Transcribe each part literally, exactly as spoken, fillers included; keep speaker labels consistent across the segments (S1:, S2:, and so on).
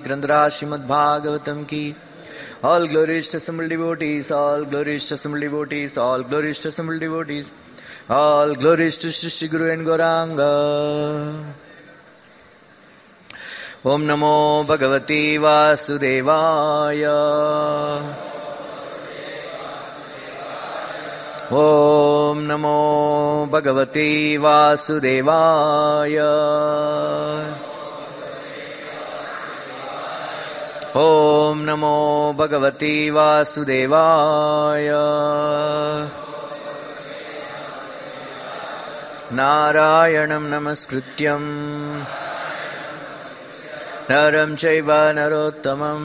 S1: Grandhara Srimad Bhagavatam ki. All glories to assembled devotees, all glories to assembled devotees, all glories to assembled devotees, all glories to Shri Guru and Gauranga. Om Namo Bhagavate Vasudevaya. Om Namo Bhagavate Vasudevaya. Om Namo Bhagavate Vasudevaya. Narayanam Namaskrityam Naram Chaiva Narottamam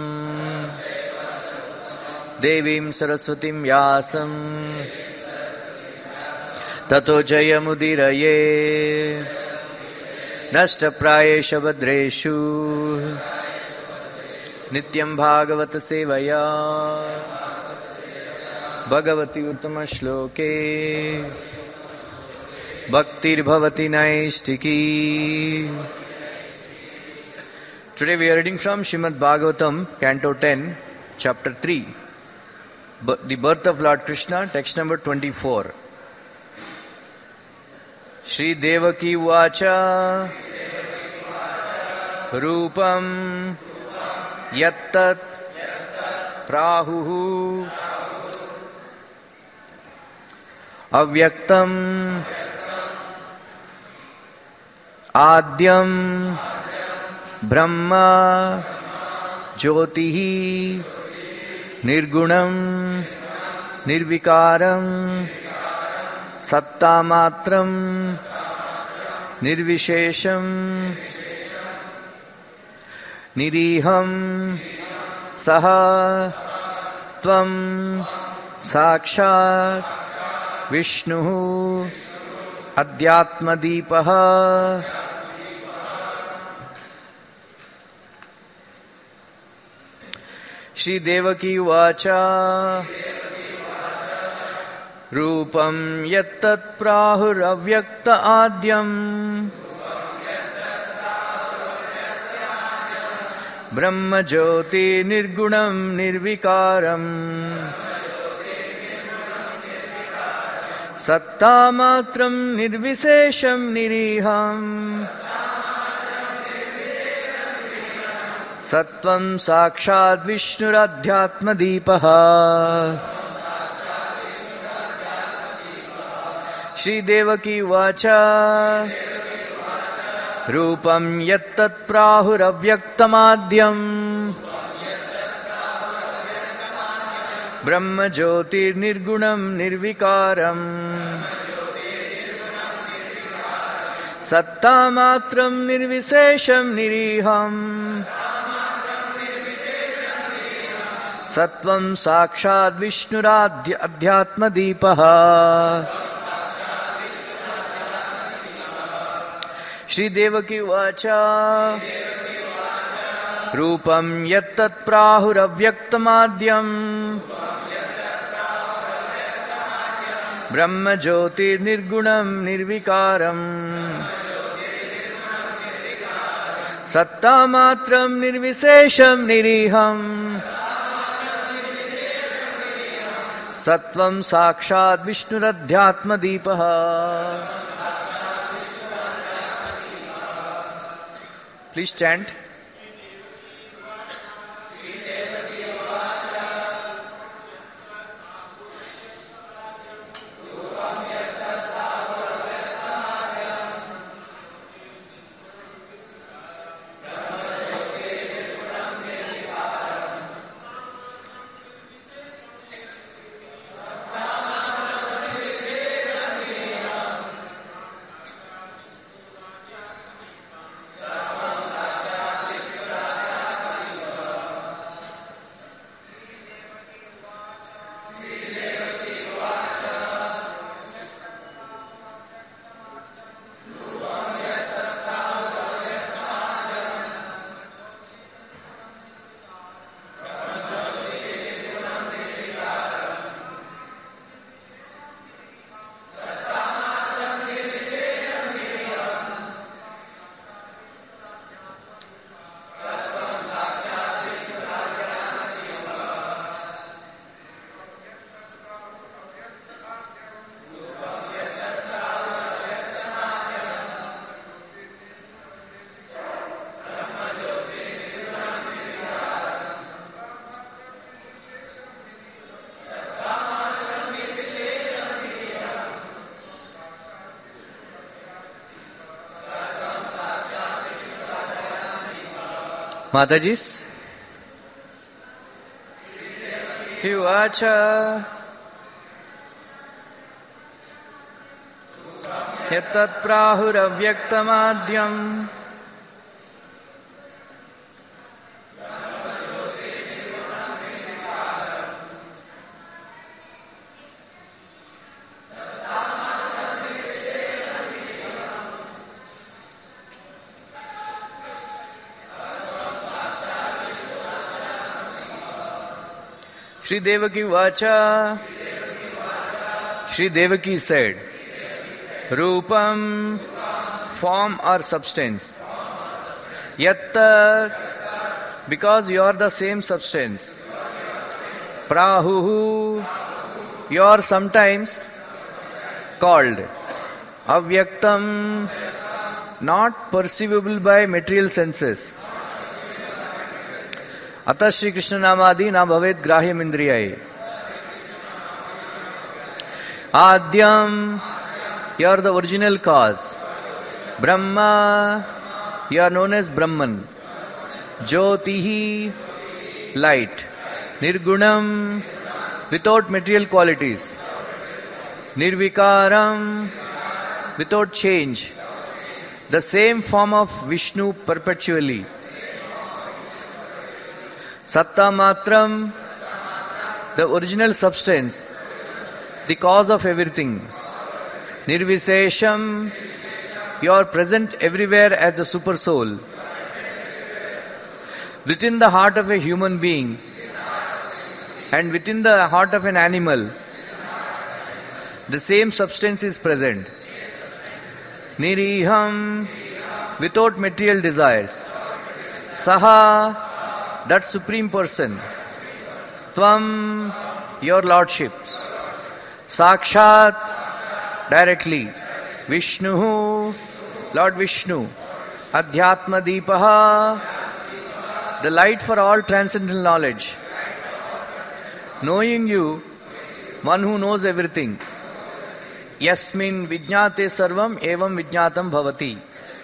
S1: Devim Saraswatim Vyasam Tato Jayamudiraye Nashtaprayesha Vadreshu Nityam Bhagavata Sevaya Bhagavati Uttama Shloke Bhaktir Bhavati Naistiki. Today we are reading from Srimad Bhagavatam, Canto ten, Chapter three, The Birth of Lord Krishna, text number twenty-four. Shri Devaki Vacha Rupam Yattat Prahuhu Avyaktam Adyam Brahma Jyotihi Nirgunam Nirvikaram Sattamatram Nirvishesham Niriham Saha Tvam Sakshat Vishnu Adhyatmadipaha. Shri Devaki Vacha Rupam Yattat Prahur Avyakta Adyam Brahma Jyoti Nirgunam Nirvikaram Sattamatram Nirvisesham Niriham Sattvam Sakshad Vishnuradhyatma Deepaha. Shri Devaki Vacha Rupam Yattat Prahur Avyaktamadhyam Brahma Jyotir Nirgunam Nirvikaram Sattamatram Nirvisesham Niriham Sattvam Sakshad Vishnuradhya Adhyatma Deepaha. Shri Devaki Vacha Rupam Yattat Prahur Avyaktamadhyam Brahma Jyotir Nirgunam Nirvikaram Sattamatram Nirvisesham Niriham Sattvam Sakshad Vishnuradhyatma Deepaha. Please chant. Matajis. Uvacha Yattat prahuravyaktamadhyam Shri Devaki Vacha. Shri Devaki said, Rupam, form or substance. Yatta, because you are the same substance. Prahuhu, you are sometimes called. Avyaktam, not perceivable by material senses. Atah Shri Krishna Namadi na bhavet grahyam indriyai. Adyam, you are the original cause. Brahma, you are known as Brahman. Jyotihi, light. Nirgunam, without material qualities. Nirvikaram, without change. The same form of Vishnu perpetually. Satta Matram, the original substance, the cause of everything. Nirvisesham, you are present everywhere as a super soul. Within the heart of a human being and within the heart of an animal, the same substance is present. Niriham, without material desires. Saha, that Supreme Person. Tvam, your Lordships. Sakshat, directly. Vishnu, Lord Vishnu. Adhyatma Deepaha, the light for all transcendental knowledge. Knowing you, one who knows everything. Yasmin vijñāte sarvam evam vijñātam bhavati.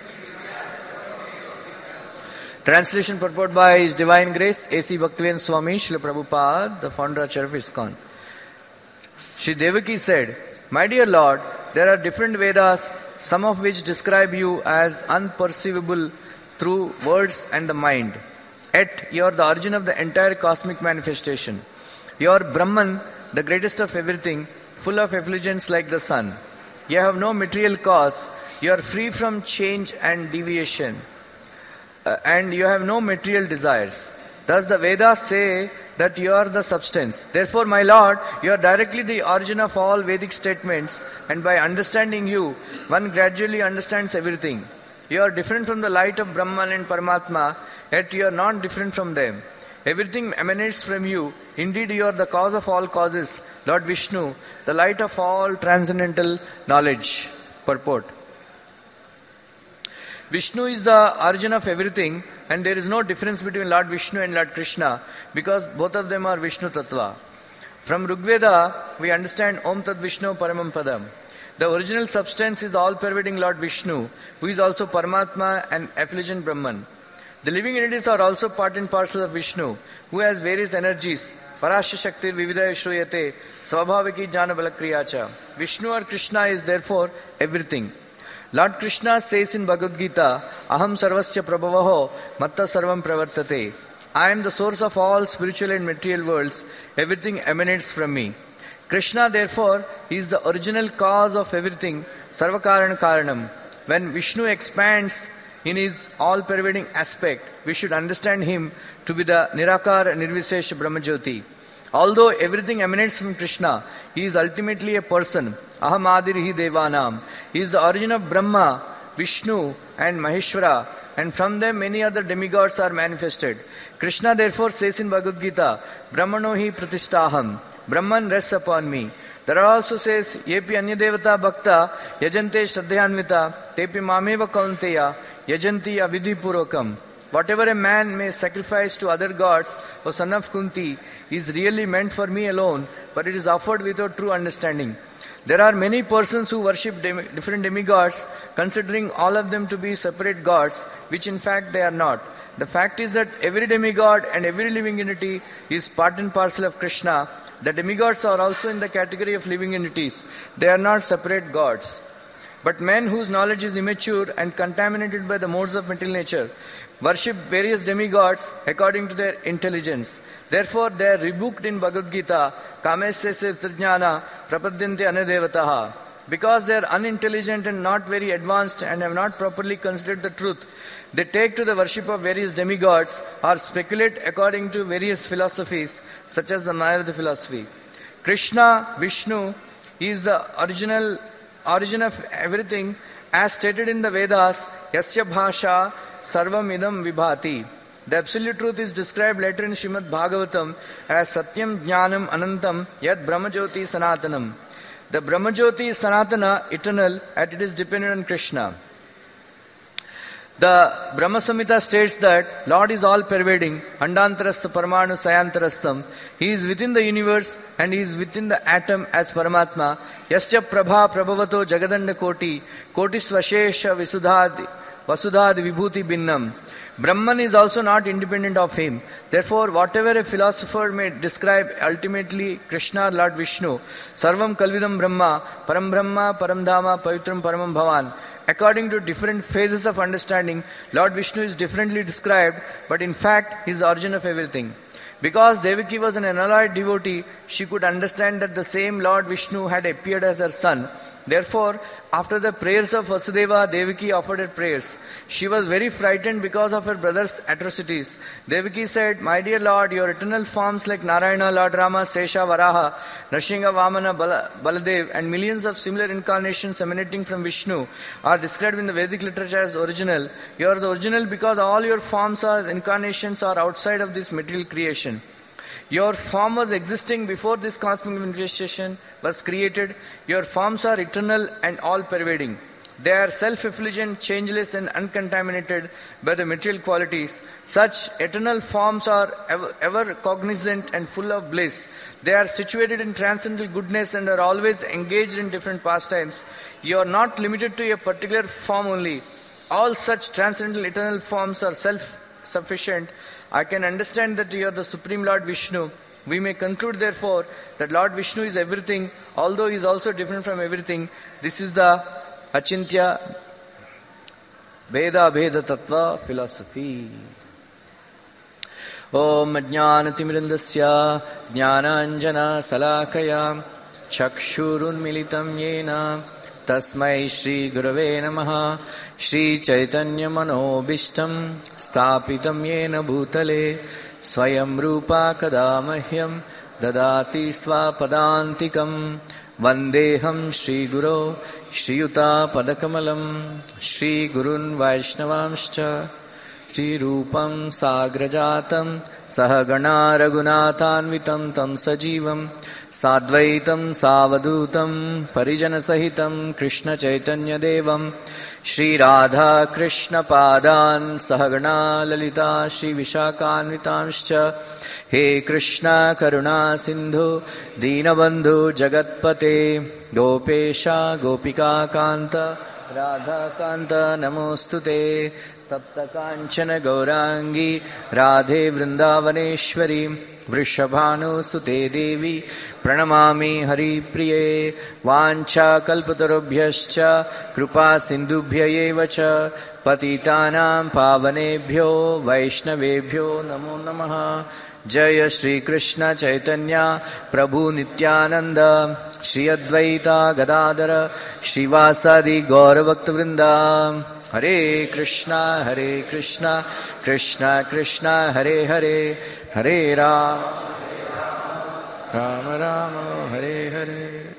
S1: Translation purport by His Divine Grace A C Bhaktivedanta Swami Srila Prabhupada, the founder of Church of ISKCON. Shri Devaki said, My dear Lord, there are different Vedas, some of which describe you as unperceivable through words and the mind. Yet you are the origin of the entire cosmic manifestation. You are Brahman, the greatest of everything, full of effulgence like the sun. You have no material cause. You are free from change and deviation. Uh, and you have no material desires. Thus the Vedas say that you are the substance. Therefore, my Lord, you are directly the origin of all Vedic statements, and by understanding you, one gradually understands everything. You are different from the light of Brahman and Paramatma, yet you are not different from them. Everything emanates from you. Indeed, you are the cause of all causes, Lord Vishnu, the light of all transcendental knowledge. Purport. Vishnu is the origin of everything, and there is no difference between Lord Vishnu and Lord Krishna, because both of them are Vishnu Tattva. From Rigveda, we understand Om Tat Vishnu Paramam Padam. The original substance is the all-pervading Lord Vishnu, who is also Paramatma and effulgent Brahman. The living entities are also part and parcel of Vishnu, who has various energies. Parasya Shakti Vividaya Shruyate Svabhaviki Jnana Balakriyacha. Vishnu or Krishna is therefore everything. Lord Krishna says in Bhagavad Gita, Aham Sarvasya Prabhavaho Matta Sarvam Pravartate. I am the source of all spiritual and material worlds. Everything emanates from me. Krishna, therefore, is the original cause of everything, Sarvakarana Karanam. When Vishnu expands in his all-pervading aspect, we should understand him to be the Nirakara Nirvisesha Brahmajyoti. Although everything emanates from Krishna, he is ultimately a person. Aham Adirihi Devanam. He is the origin of Brahma, Vishnu and Maheshwara, and from them many other demigods are manifested. Krishna therefore says in Bhagavad Gita, Brahmano hi pratishtaham. Brahman rests upon me. There are also says, Yepi anya devata bhakta, yajante shraddhayanvita, tepi mameva kaunteya, yajanti avidhi purvakam. Whatever a man may sacrifice to other gods, O son of Kunti, is really meant for me alone, but it is offered without true understanding. There are many persons who worship dem- different demigods, considering all of them to be separate gods, which in fact they are not. The fact is that every demigod and every living entity is part and parcel of Krishna. The demigods are also in the category of living entities. They are not separate gods. But men whose knowledge is immature and contaminated by the modes of material nature worship various demigods according to their intelligence. Therefore, they are rebuked in Bhagavad Gita, Kamesya Tajnana Prapadyante Anadevataha. Because they are unintelligent and not very advanced and have not properly considered the truth, they take to the worship of various demigods or speculate according to various philosophies, such as the Mayavada philosophy. Krishna, Vishnu, is the original origin of everything, as stated in the Vedas, Yasya Bhasha Sarvam Idam Vibhati. The absolute truth is described later in Srimad Bhagavatam as Satyam Jnanam Anantam Yad Brahmajyoti Sanatanam. The Brahmajyoti is Sanatana, eternal, and it is dependent on Krishna. The Brahma Samhita states that Lord is all pervading, Andantarastha Paramanu Sayantarastham. He is within the universe and He is within the atom as Paramatma. Yasya Prabha Prabhavato Jagadanda Koti, Kotis Vashesha Visudhadi, Vasudhadi Vibhuti Binnam. Brahman is also not independent of him. Therefore, whatever a philosopher may describe ultimately Krishna, Lord Vishnu, Sarvam Kalvidam Brahma, Param Brahma, Param Dhama, Pavitram Paramam Bhavan. According to different phases of understanding, Lord Vishnu is differently described, but in fact, He is the origin of everything. Because Devaki was an unalloyed devotee, she could understand that the same Lord Vishnu had appeared as her son. Therefore, after the prayers of Vasudeva, Devaki offered her prayers. She was very frightened because of her brother's atrocities. Devaki said, "My dear Lord, your eternal forms like Narayana, Lord Rama, Sesha, Varaha, Nrsimha, Vamana, Bala, Baladev, and millions of similar incarnations emanating from Vishnu are described in the Vedic literature as original. You are the original because all your forms or incarnations are outside of this material creation. Your form was existing before this cosmic manifestation was created. Your forms are eternal and all-pervading. They are self-effulgent, changeless and uncontaminated by the material qualities. Such eternal forms are ever, ever cognizant and full of bliss. They are situated in transcendental goodness and are always engaged in different pastimes. You are not limited to a particular form only. All such transcendental eternal forms are self-sufficient. I can understand that you are the Supreme Lord Vishnu. We may conclude therefore that Lord Vishnu is everything, although He is also different from everything. This is the Achintya Veda Bheda Tattva philosophy. Om Ajnanatimirandasya Jnananjana Salakaya Chakshurun Militam Yena Tasmai Shri Gurave Namaha Shri Chaitanya Manobishtam Stapitam Yena Bhutale Swayam Rupa Kadamahyam Dadati Swapadantikam Vandeham Shri Guru Shri Yuta Padakamalam Shri Gurun Vaishnavamscha Shri Rupam Sagrajatam Sahagana Raghunathanvitam Tam Sajivam Sadvaitam Savadutam Parijana Sahitam Krishna Chaitanya Devam Shri Radha Krishna Padan Sahagana Lalita Shri Vishakhanvitamscha He Krishna Karuna Sindhu Dinabandhu Jagatpate Gopesha Gopika Kanta Radha Kanta Namostute Tapta Kanchana Gaurangi Radhe Vrindavaneshwari Vrishabhanu Sute Devi Pranamami Hari Priye Vancha Kalpatarubhyascha Krupa Sindubhya Evacha Patitanam Pavanebhyo Vaishnavebhyo Namo Namaha Jaya Shri Krishna Chaitanya Prabhu Nityananda Shri Advaita Gadadara Shri Vasadi Gaura Bhakta Vrinda Hare Krishna Hare Krishna Krishna Krishna Hare Hare Hare Rama Rama Rama Hare Hare.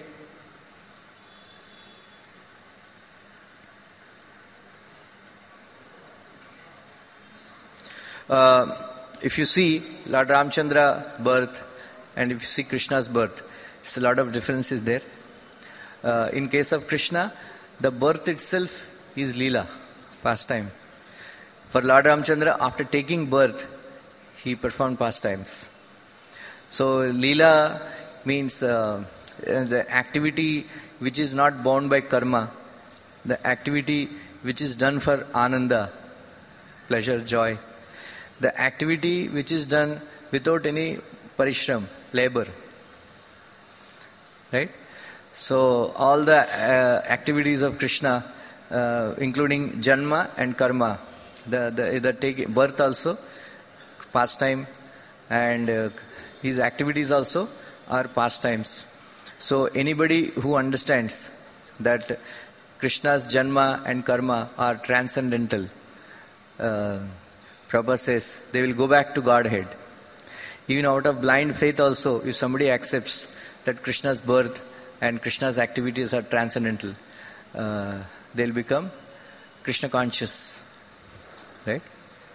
S1: Uh, if you see Lord Ramchandra's birth and if you see Krishna's birth, it's a lot of differences there. Uh, in case of Krishna, the birth itself is Leela, pastime. For Lord Ramchandra, after taking birth, he performed pastimes. So Leela means uh, the activity which is not bound by karma, the activity which is done for ananda, pleasure, joy. the activity which is done without any parishram, labor. Right? So all the uh, activities of Krishna, uh, including janma and karma, the, the, the take birth also, pastime, and uh, his activities also are pastimes. So anybody who understands that Krishna's janma and karma are transcendental, uh, Prabhupada says, they will go back to Godhead. Even out of blind faith also, if somebody accepts that Krishna's birth and Krishna's activities are transcendental, uh, they'll become Krishna conscious. Right?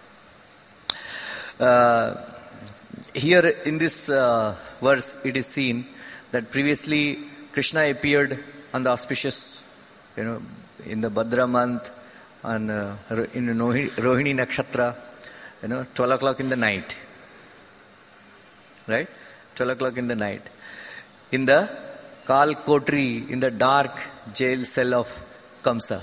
S1: Uh, here in this uh, verse, it is seen that previously Krishna appeared on the auspicious, you know, in the Bhadra month, on uh, in Rohini, Rohini Nakshatra, you know, twelve o'clock in the night. Right? twelve o'clock in the night. In the Kal Kotri, in the dark jail cell of Kamsa.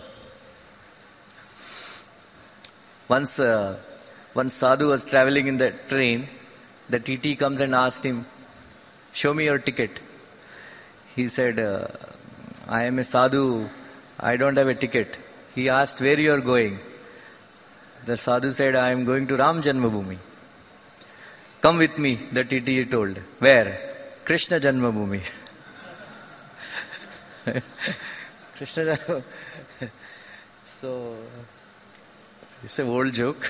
S1: Once uh, one sadhu was traveling in the train, the T T comes and asked him, "Show me your ticket." He said, uh, "I am a sadhu, I don't have a ticket." He asked, "Where you are going?" The sadhu said, "I am going to Ram Janmabhoomi." "Come with me," the T T told. "Where?" "Krishna Janmabhoomi." Krishna Janmabhoomi. So, it's an old joke.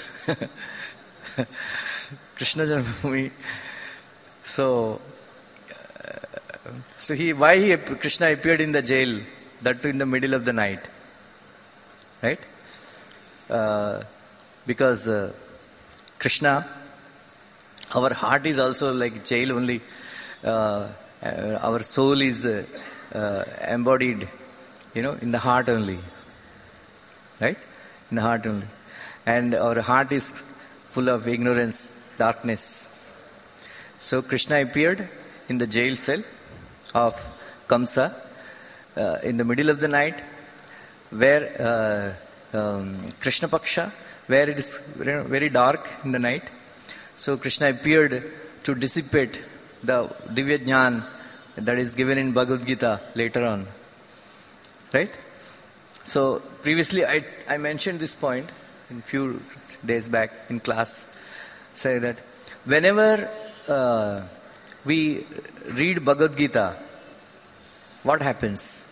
S1: Krishna Janmabhoomi. So, uh, so he, why he, Krishna appeared in the jail, that too in the middle of the night, right? Uh, because uh, Krishna, our heart is also like jail only. Uh, uh, our soul is uh, uh, embodied, you know, in the heart only, right? In the heart only. And our heart is full of ignorance, darkness. So Krishna appeared in the jail cell of Kamsa uh, in the middle of the night, where uh, um, Krishna Paksha, where it is very, very dark in the night. So Krishna appeared to dissipate the Divya Jnana that is given in Bhagavad Gita later on. Right? So previously I, I mentioned this point a few days back in class, say that whenever uh, we read Bhagavad Gita, what happens?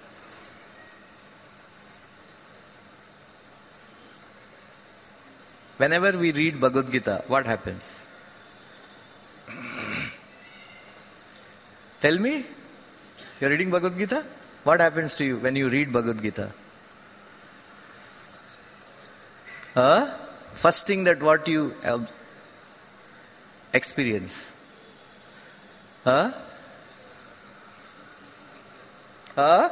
S1: Whenever we read Bhagavad Gita, what happens? Tell me, you're reading Bhagavad Gita? What happens to you when you read Bhagavad Gita? Uh, first thing that what you experience. Huh? Huh?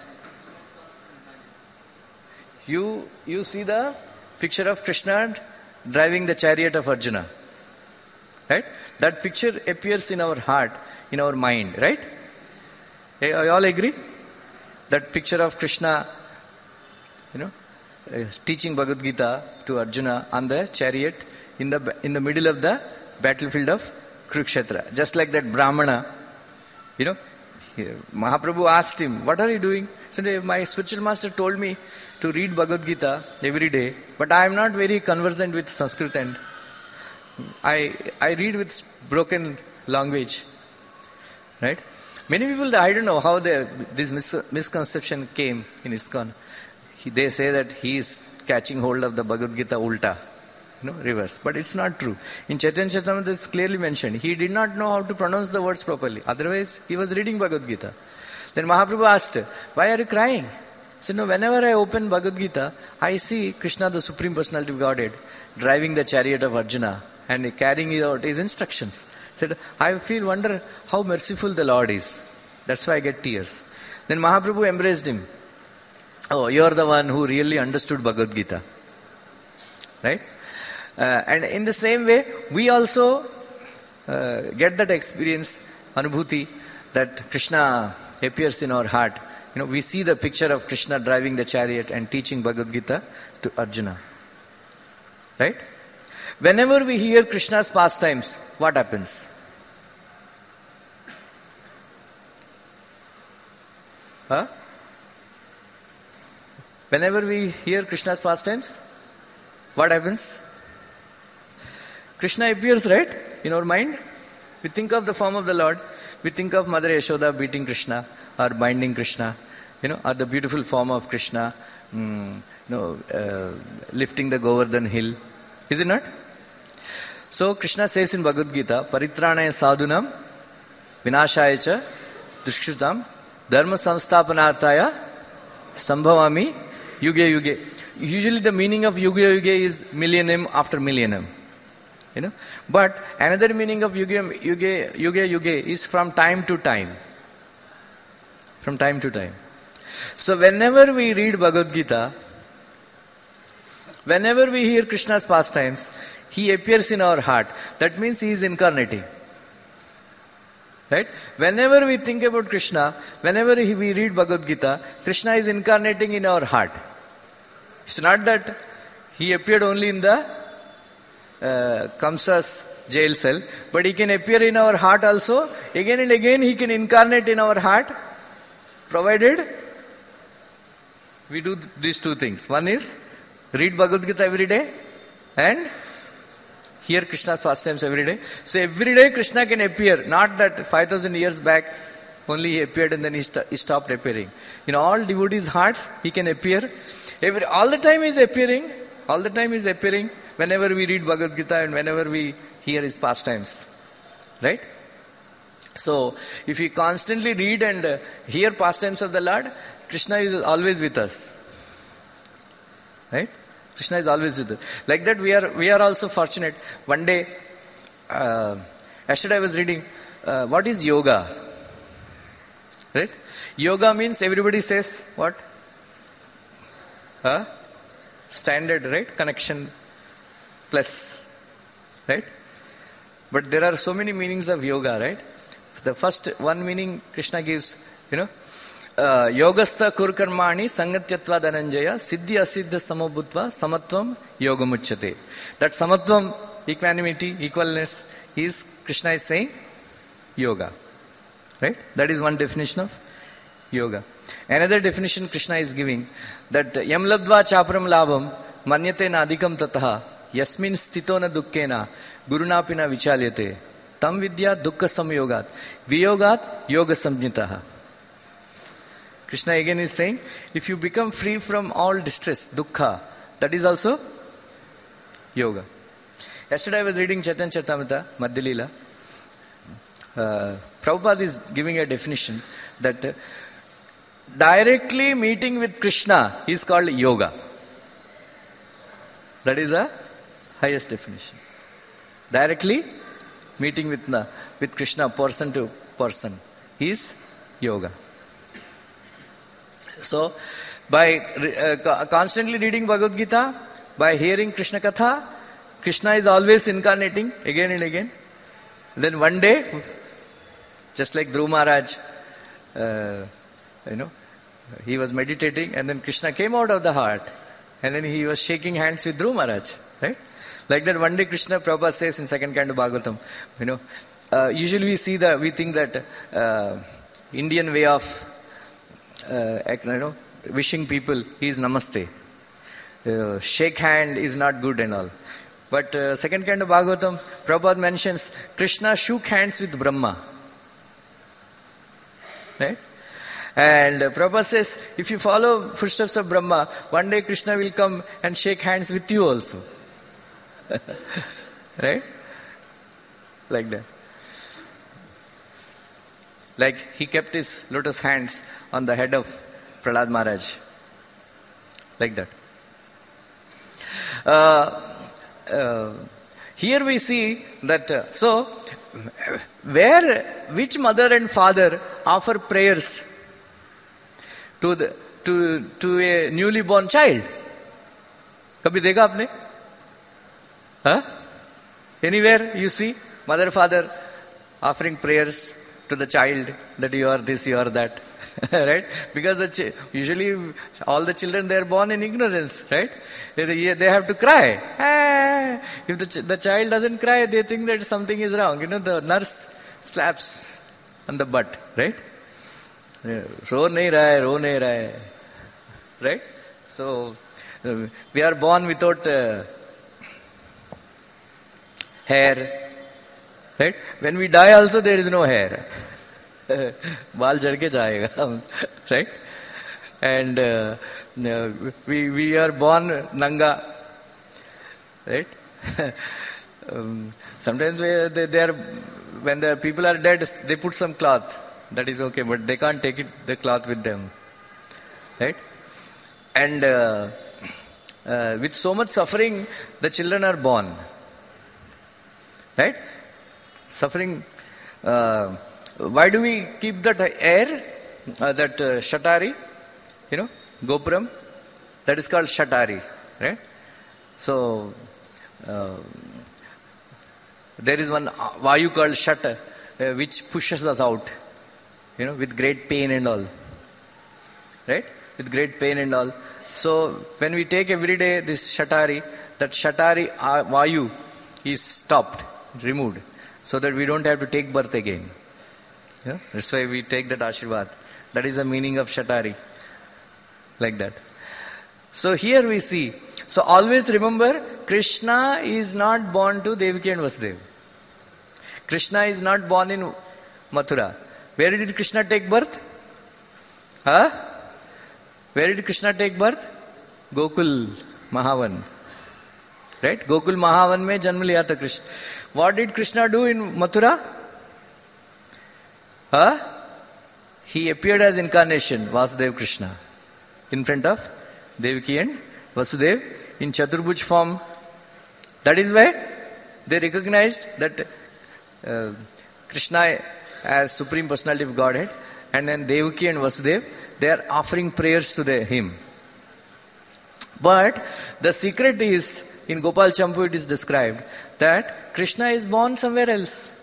S1: You, you see the picture of Krishna driving the chariot of Arjuna. Right? That picture appears in our heart, in our mind, right? You all agree? That picture of Krishna, you know, teaching Bhagavad Gita to Arjuna on the chariot in the in the middle of the battlefield of Kurukshetra. Just like that Brahmana, you know, Mahaprabhu asked him, "What are you doing?" So my spiritual master told me to read Bhagavad Gita every day, but I am not very conversant with Sanskrit and I I read with broken language. Right? Many people, I don't know how they, this mis- misconception came in ISKCON. He, they say that he is catching hold of the Bhagavad Gita ulta, you know, reverse. But it's not true. In Chaitanya Charitamrita, it's clearly mentioned. He did not know how to pronounce the words properly. Otherwise, he was reading Bhagavad Gita. Then Mahaprabhu asked, "Why are you crying?" So, no, whenever I open Bhagavad Gita, I see Krishna, the Supreme Personality of Godhead, driving the chariot of Arjuna and carrying out his instructions. Said, I feel wonder how merciful the Lord is. That's why I get tears. Then Mahaprabhu embraced him. "Oh, you are the one who really understood Bhagavad Gita." Right? Uh, and in the same way, we also uh, get that experience, anubhuti, that Krishna appears in our heart. You know, we see the picture of Krishna driving the chariot and teaching Bhagavad Gita to Arjuna. Right? whenever we hear Krishna's pastimes, what happens? Huh? Whenever we hear Krishna's pastimes, what happens? Krishna appears, right? In our mind. We think of the form of the Lord. We think of Mother Yashoda beating Krishna or binding Krishna, you know, or the beautiful form of Krishna, mm, you know, uh, lifting the Govardhan hill. Is it not? So Krishna says in Bhagavad Gita, Paritranaya sadhunam, vinashaya cha, dushkritam, dharma samsthapanarthaya, sambhavami, yuge yuge. Usually the meaning of yuge yuge is millennium after millennium. You know, but another meaning of yuge, yuge, yuge, yuge is from time to time. From time to time. So whenever we read Bhagavad Gita, whenever we hear Krishna's pastimes, he appears in our heart. That means he is incarnating. Right? Whenever we think about Krishna, whenever we read Bhagavad Gita, Krishna is incarnating in our heart. It's not that he appeared only in the uh, Kamsa's jail cell, but he can appear in our heart also. Again and again he can incarnate in our heart, provided we do these two things. One is read Bhagavad Gita every day and hear Krishna's pastimes every day. So every day Krishna can appear. Not that five thousand years back only he appeared and then he, st- he stopped appearing. In all devotees' hearts he can appear. Every, all the time he is appearing. All the time he is appearing whenever we read Bhagavad Gita and whenever we hear his pastimes. Right? So if we constantly read and uh, hear pastimes of the Lord, Krishna is always with us. Right? Krishna is always with us. Like that we are we are also fortunate. One day, uh, yesterday I was reading, uh, what is yoga? Right? Yoga means everybody says what? Huh? Standard, right? Connection plus. Right? But there are so many meanings of yoga, right? The first one meaning Krishna gives, you know, Uh, yogastha kurkarmani sangatyatva dhananjaya siddhi asiddha samobhutva samatvam yogamuchyate. That samatvam, equanimity, equalness, is Krishna is saying yoga. Right? That is one definition of yoga. Another definition Krishna is giving, that yam labdva chaparam labham manyate na adhikam tataha yasmin sthito na dukkena gurunapina vichalyate tam vidya dukkha samyogat viyogat yoga samjnitaha. Krishna again is saying, if you become free from all distress, dukkha, that is also yoga. Yesterday I was reading Chaitanya Charitamrita, Madhya Leela. Uh, Prabhupada is giving a definition that uh, directly meeting with Krishna is called yoga. That is the highest definition. Directly meeting with, uh, with Krishna, person to person, is yoga. So, by uh, constantly reading Bhagavad Gita, by hearing Krishna Katha, Krishna is always incarnating again and again. Then one day, just like Dhruva Maharaj, uh, you know, he was meditating and then Krishna came out of the heart and then he was shaking hands with Dhruva Maharaj. Right? Like that one day Krishna, Prabhupada says in second canto Bhagavatam, you know, uh, usually we see that, we think that uh, Indian way of Uh, you know, wishing people is namaste. Uh, shake hand is not good and all. But uh, second kind of Bhagavatam, Prabhupada mentions Krishna shook hands with Brahma. Right? And uh, Prabhupada says, if you follow footsteps of Brahma, one day Krishna will come and shake hands with you also. Right? Like that. Like he kept his lotus hands on the head of Prahlad Maharaj. Like that. Uh, uh, here we see that, uh, so, where, which mother and father offer prayers to the, to, to a newly born child? Kabhi dekha aapne? Huh? Anywhere you see mother, father offering prayers to the child that you are this, you are that. right? Because the ch- usually all the children, they are born in ignorance, right? They, they have to cry. Ah! If the, ch- the child doesn't cry, they think that something is wrong. You know, the nurse slaps on the butt, right? Ro nahi raha hai, ro nahi raha hai. Right? So, uh, we are born without uh, hair. Right? When we die also, there is no hair. Baal jad ke jayega. Right? And uh, we, we are born nanga. Right? um, sometimes we, they, they are, when the people are dead, they put some cloth. That is okay, but they can't take it, the cloth with them. Right? And uh, uh, with so much suffering, the children are born. Right? Suffering. Uh, why do we keep that air, uh, that uh, shatari, you know, gopuram? That is called shatari. Right? So, uh, there is one vayu called shat, uh, which pushes us out. You know, with great pain and all. Right? With great pain and all. So, when we take every day this shatari, that shatari uh, vayu is stopped, removed, so that we don't have to take birth again. Yeah? That's why we take that Ashirvad. That is the meaning of shatari. Like that. So, here we see. So, always remember, Krishna is not born to Devaki and Vasudeva. Krishna is not born in Mathura. Where did Krishna take birth? Huh? Where did Krishna take birth? Gokul Mahavan. Right? Gokul Mahavan mein janm liya tha Krishna. What did Krishna do in Mathura? Huh? He appeared as incarnation, Vasudeva Krishna, in front of Devaki and Vasudeva in Chaturbhuj form. That is why they recognized that uh, Krishna as Supreme Personality of Godhead, and then Devaki and Vasudeva, they are offering prayers to the, him. But the secret is, in Gopal Champu it is described, that Krishna is born somewhere else.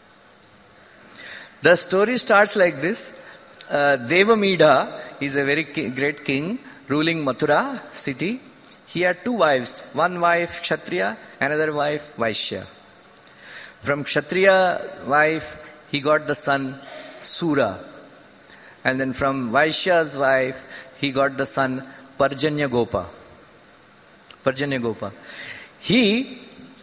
S1: The story starts like this. Uh, Devamida is a very ki- great king ruling Mathura city. He had two wives. One wife Kshatriya, another wife Vaishya. From Kshatriya wife, he got the son Sura. And then from Vaishya's wife, he got the son Parjanya Gopa. Parjanya Gopa. He,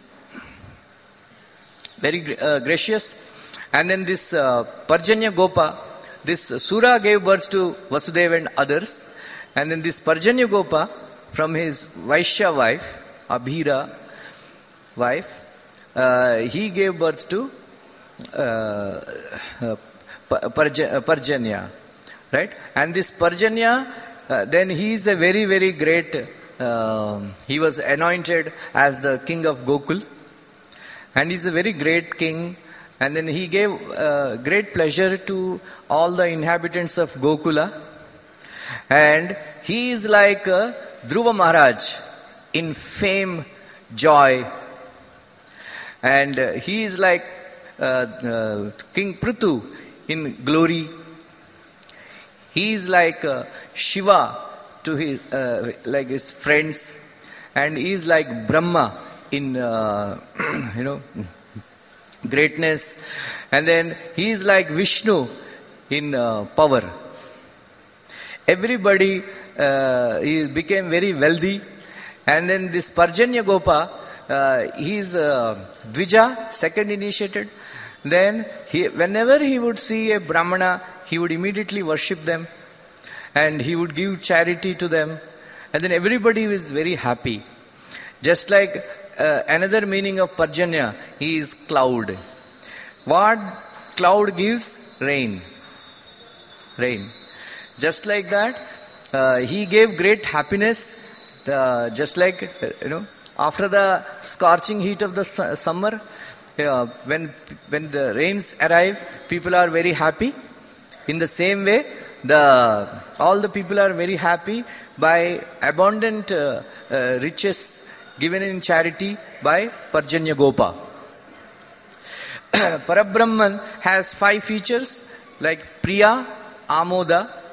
S1: very uh, gracious. And then this uh, Parjanya Gopa, this Sura gave birth to Vasudeva and others. And then this Parjanya Gopa, from his Vaishya wife, Abhira wife, uh, he gave birth to uh, uh, Parja, Parjanya. Right? And this Parjanya, uh, then he is a very, very great, uh, he was anointed as the king of Gokul. And he is a very great king. And then he gave uh, great pleasure to all the inhabitants of Gokula. And he is like uh, Dhruva Maharaj in fame, joy. And uh, he is like uh, uh, King Prithu in glory. He is like uh, Shiva to his, uh, like his friends. And he is like Brahma in, uh, you know, greatness. And then he is like Vishnu in uh, power. Everybody, uh, he became very wealthy. And then this Parjanya Gopa, uh, he is uh, Dvija, second initiated. Then he, whenever he would see a Brahmana, he would immediately worship them. And he would give charity to them. And then everybody was very happy. Just like uh, another meaning of Parjanya, he is cloud. What cloud gives? Rain. Rain. Just like that, uh, he gave great happiness. Uh, just like, uh, you know, after the scorching heat of the su- summer, uh, when when the rains arrive, people are very happy. In the same way, the all the people are very happy by abundant uh, uh, riches given in charity by Parjanya Gopa. Parabrahman has five features like Priya, Amoda,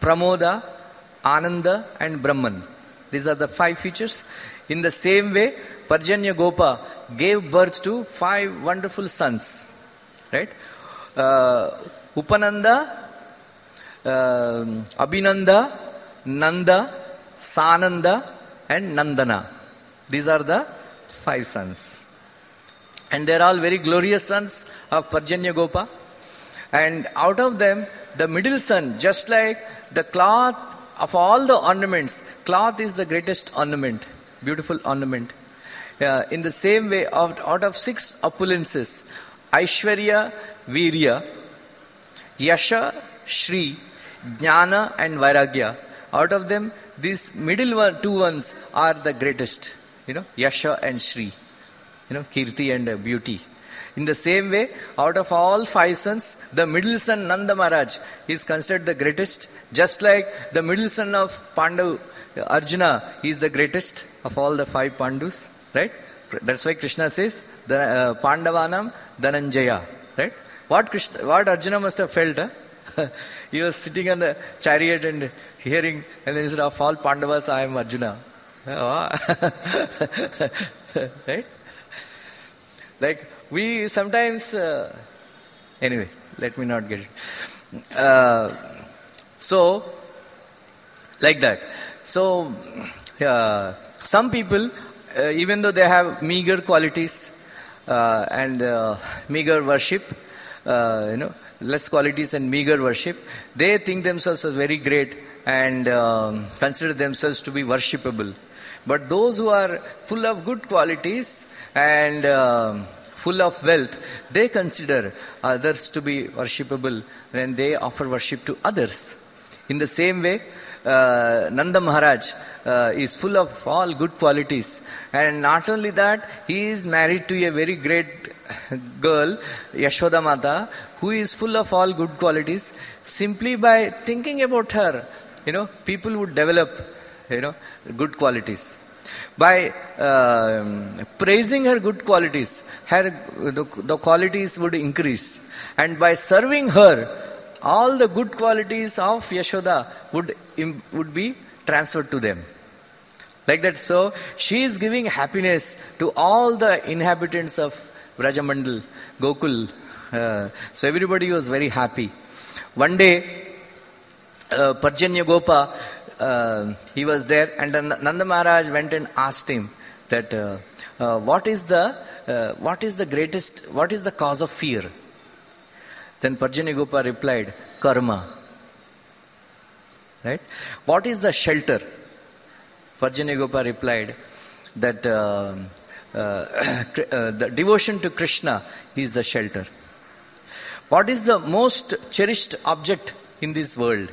S1: Pramoda, Ananda and Brahman. These are the five features. In the same way, Parjanya Gopa gave birth to five wonderful sons. Right? Uh, Upananda, uh, Abhinanda, Nanda, Sananda and Nandana. These are the five sons. And they are all very glorious sons of Parjanya Gopa. And out of them, the middle son, just like the cloth of all the ornaments, cloth is the greatest ornament, beautiful ornament. Uh, in the same way, out, out of six opulences, Aishwarya, Virya, Yasha, Shri, Jnana and Vairagya, out of them, these middle one, two ones are the greatest. You know, Yasha and Shri. You know, Kirti and uh, beauty. In the same way, out of all five sons, the middle son Nanda Maharaj is considered the greatest. Just like the middle son of Pandav, Arjuna, is the greatest of all the five Pandus. Right? That's why Krishna says, the uh, Pandavanam Dhananjaya. Right? What Krishna, what Arjuna must have felt, huh? He was sitting on the chariot and hearing, and then he said, of all Pandavas, I am Arjuna. Right? Like, we sometimes, uh, anyway, let me not get it. Uh, so, like that. So, uh, some people, uh, even though they have meager qualities uh, and uh, meager worship, uh, you know, less qualities and meager worship, they think themselves as very great and um, consider themselves to be worshipable. But those who are full of good qualities and uh, full of wealth, they consider others to be worshipable and they offer worship to others. In the same way, uh, Nanda Maharaj uh, is full of all good qualities, and not only that, he is married to a very great girl, Yashoda Mata, who is full of all good qualities. Simply by thinking about her, you know, people would develop, you know, good qualities. By uh, praising her good qualities, her the, the qualities would increase. And by serving her, all the good qualities of Yashoda would, would be transferred to them. Like that, so she is giving happiness to all the inhabitants of Brajamandal, Gokul. Uh, so everybody was very happy. One day, uh, Parjanya Gopa, uh, he was there, and Nanda Maharaj went and asked him that uh, uh, what is the uh, what is the greatest, what is the cause of fear? Then Parjanya Gopa replied, karma. Right? What is the shelter? Parjanya Gopa replied that uh, uh, uh, the devotion to Krishna is the shelter. What is the most cherished object in this world?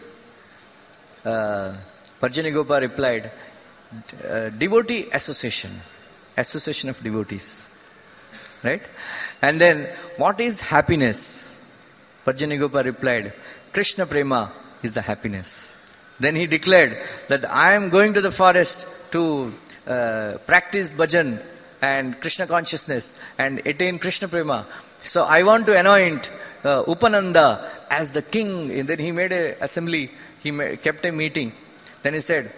S1: Uh, Parjanya Gopa replied, uh, devotee association. Association of devotees. Right? And then, what is happiness? Parjanya Gopa replied, Krishna Prema is the happiness. Then he declared that I am going to the forest to uh, practice bhajan and Krishna consciousness and attain Krishna Prema. So I want to anoint uh, Upananda as the king. And then he made an assembly, he made, kept a meeting. Then he said,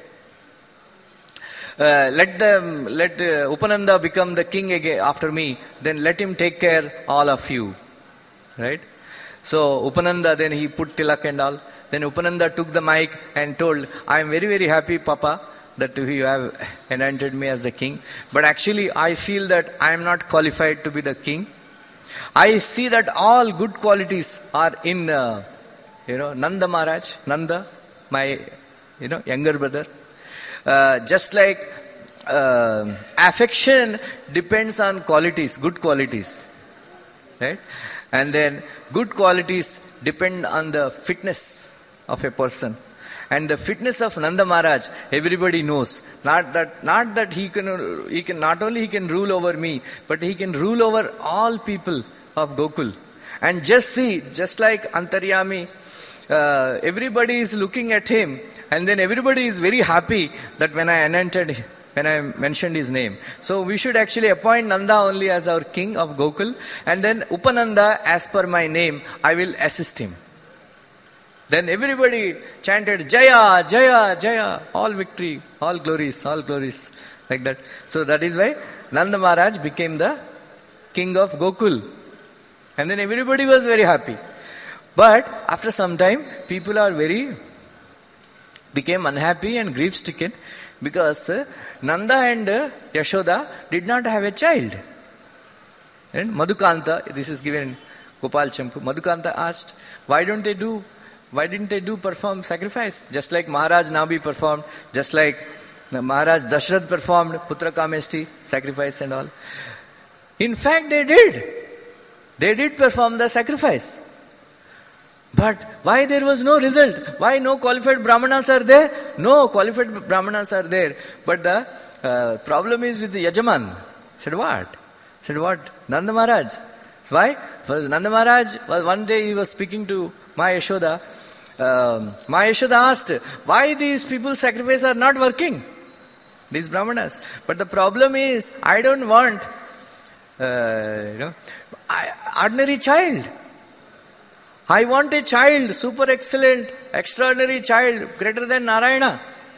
S1: uh, let them, let uh, Upananda become the king again after me. Then let him take care all of you. Right? So Upananda, then he put tilak and all. Then Upananda took the mic and told, I am very very happy, Papa, that you have anointed me as the king. But actually I feel that I am not qualified to be the king. I see that all good qualities are in, uh, you know, Nanda Maharaj, Nanda, my, you know, younger brother. Uh, just like uh, affection depends on qualities, good qualities. Right? And then good qualities depend on the fitness of a person. And the fitness of Nanda Maharaj, everybody knows. Not that, not that he can, he can, not only he can rule over me, but he can rule over all people of Gokul. And just see, just like Antaryami, uh, everybody is looking at him, and then everybody is very happy that when I anointed, when I mentioned his name. So we should actually appoint Nanda only as our king of Gokul, and then Upananda, as per my name, I will assist him. Then everybody chanted, Jaya, Jaya, Jaya, all victory, all glories, all glories, like that. So that is why Nanda Maharaj became the king of Gokul. And then everybody was very happy. But after some time, people are very, became unhappy and grief-stricken because uh, Nanda and uh, Yashoda did not have a child. And Madhukanta, this is given Gopal Champu, Madhukanta asked, why don't they do, why didn't they do perform sacrifice? Just like Maharaj Nabi performed, just like Maharaj Dashrath performed Putra Kameshti, sacrifice and all. In fact, they did. They did perform the sacrifice. But why there was no result? Why no qualified Brahmanas are there? No qualified Brahmanas are there. But the uh, problem is with the Yajaman. Said what? Said what? Nanda Maharaj. Why? Because Nanda Maharaj, well, one day he was speaking to Ma Yashoda. Um, Ma Yashoda asked, why these people sacrifice are not working? These Brahmanas. But the problem is, I don't want uh, you know, I, ordinary child. I want a child, super excellent, extraordinary child, greater than Narayana.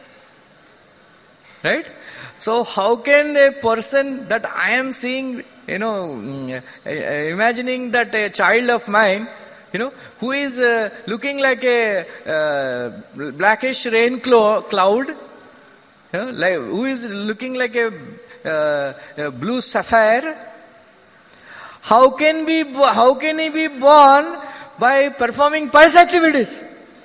S1: Right? So how can a person that I am seeing, you know, imagining that a child of mine, you know, who is uh, looking like a uh, blackish rain cloud, you know, like, who is looking like a, uh, a blue sapphire, how can be, how can he be born by performing pious activities?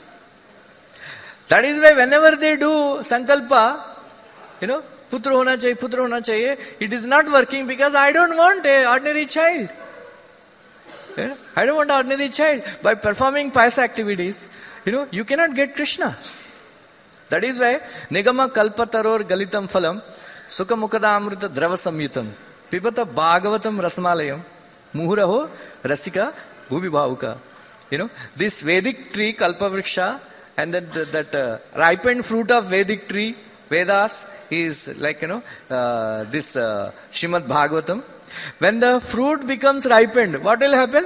S1: That is why whenever they do sankalpa, you know, putra hona chahiye, putra hona chahiye, it is not working because I don't want an ordinary child. Yeah? I don't want an ordinary child. By performing pious activities, you know, you cannot get Krishna. That is why Nigama kalpataror galitam phalam sukha mukadamrita drava samyutam pibata bhagavatam rasmalayam muhuraho rasika bhubi bhavuka. You know, this Vedic tree, Kalpavriksha, and that, that, that uh, ripened fruit of Vedic tree, Vedas, is like, you know, uh, this uh, Srimad Bhagavatam. When the fruit becomes ripened, what will happen?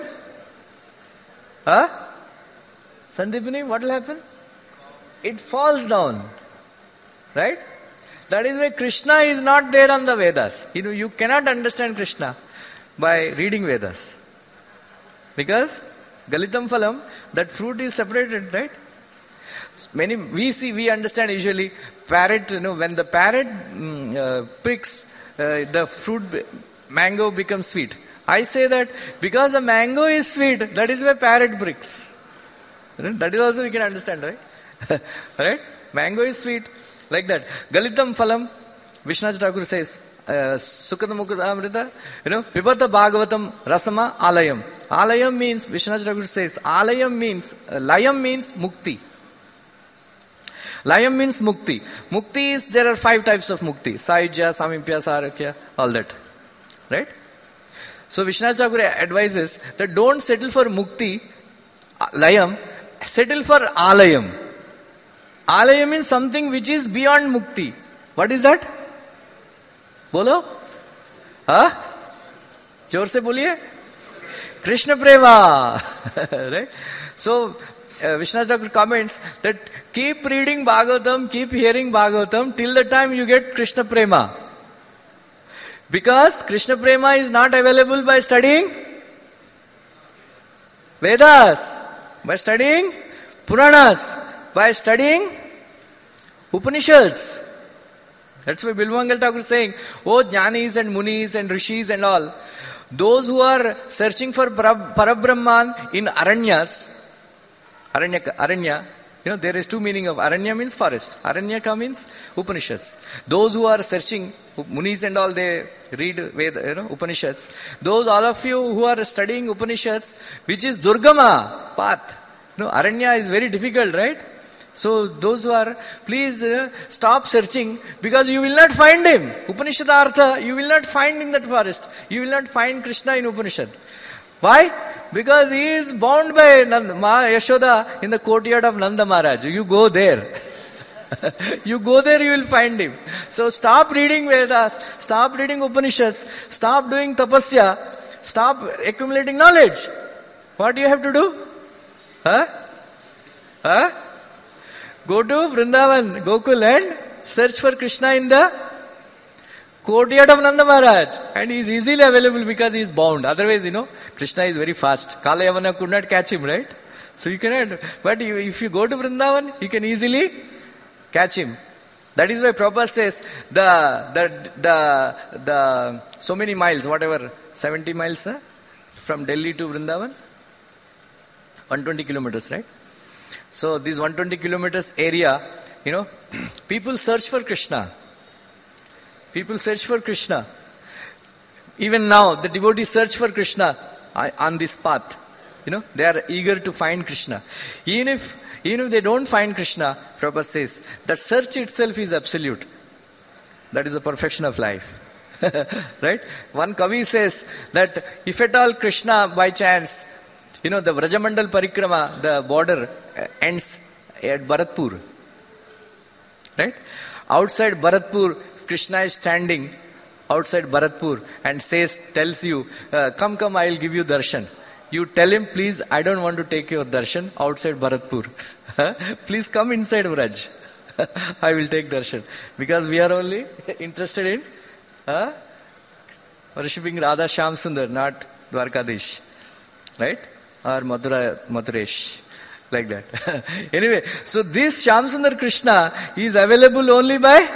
S1: Huh? Sandipani, what will happen? It falls down. Right? That is why Krishna is not there on the Vedas. You know, you cannot understand Krishna by reading Vedas. Because Galitam Phalam, that fruit is separated, right? Many, we see, we understand usually, parrot, you know, when the parrot mm, uh, pricks, uh, the fruit, mango becomes sweet. I say that because the mango is sweet, that is why parrot pricks. That is also we can understand, right? Right? Mango is sweet, like that. Galitam Phalam, Vishwanath Thakur says, Uh, Sukata Mukata Amrita, you know, Pibata Bhagavatam Rasama Alayam. Alayam means, Vishwanath Thakur says, Alayam means, uh, Layam means Mukti. Layam means Mukti. Mukti is, there are five types of Mukti. Sahyajya, Samipya, Sarakya, all that. Right? So Vishwanath Thakur advises that don't settle for Mukti, Layam, settle for Alayam. Alayam means something which is beyond Mukti. What is that? बोलो हाँ जोर से बोलिए Krishna Prema. Right? So uh, Vishwanath Thakur comments that keep reading Bhagavatam, keep hearing Bhagavatam till the time you get Krishna Prema, because Krishna Prema is not available by studying Vedas, by studying Puranas, by studying Upanishads. That's why Bilwangal Thakur is saying, oh Jnanis and Munis and Rishis and all, those who are searching for Parabrahman in Aranyas, Aranya, Aranya, you know, there is two meaning of Aranya means forest. Aranyaka means Upanishads. Those who are searching, Munis and all, they read Veda, you know, Upanishads. Those, all of you who are studying Upanishads, which is Durgama path. No, Aranya is very difficult, right? So those who are, please uh, stop searching, because you will not find him. Upanishad Artha, you will not find in that forest. You will not find Krishna in Upanishad. Why? Because he is bound by Nanda, Ma Yashoda in the courtyard of Nanda Maharaj. You go there. You go there, you will find him. So stop reading Vedas, stop reading Upanishads, stop doing tapasya, stop accumulating knowledge. What do you have to do? Huh? Huh? Go to Vrindavan, Gokul, and search for Krishna in the courtyard of Nanda Maharaj. And he is easily available because he is bound. Otherwise, you know, Krishna is very fast. Kala Yavana could not catch him, right? So you cannot. But if you go to Vrindavan, you can easily catch him. That is why Prabhupada says the the the the so many miles, whatever, seventy miles huh? from Delhi to Vrindavan, one hundred twenty kilometers, right? So this one hundred twenty kilometers area, you know, people search for Krishna. People search for Krishna. Even now, the devotees search for Krishna on this path. You know, they are eager to find Krishna. Even if even if they don't find Krishna, Prabhupada says that search itself is absolute. That is the perfection of life. Right? One Kavi says that if at all Krishna by chance, you know, the Vrajamandal Parikrama, the border ends at Bharatpur. Right? Outside Bharatpur, Krishna is standing outside Bharatpur and says, tells you, uh, come, come, I will give you darshan. You tell him, please, I don't want to take your darshan outside Bharatpur. Please come inside Vraj. I will take darshan. Because we are only interested in uh, worshipping Radha Shyam Sundar, not Dwarkadish. Right? Or Mathura, Mathuresh. Like that. Anyway, so this Shyam Sundar Krishna is available only by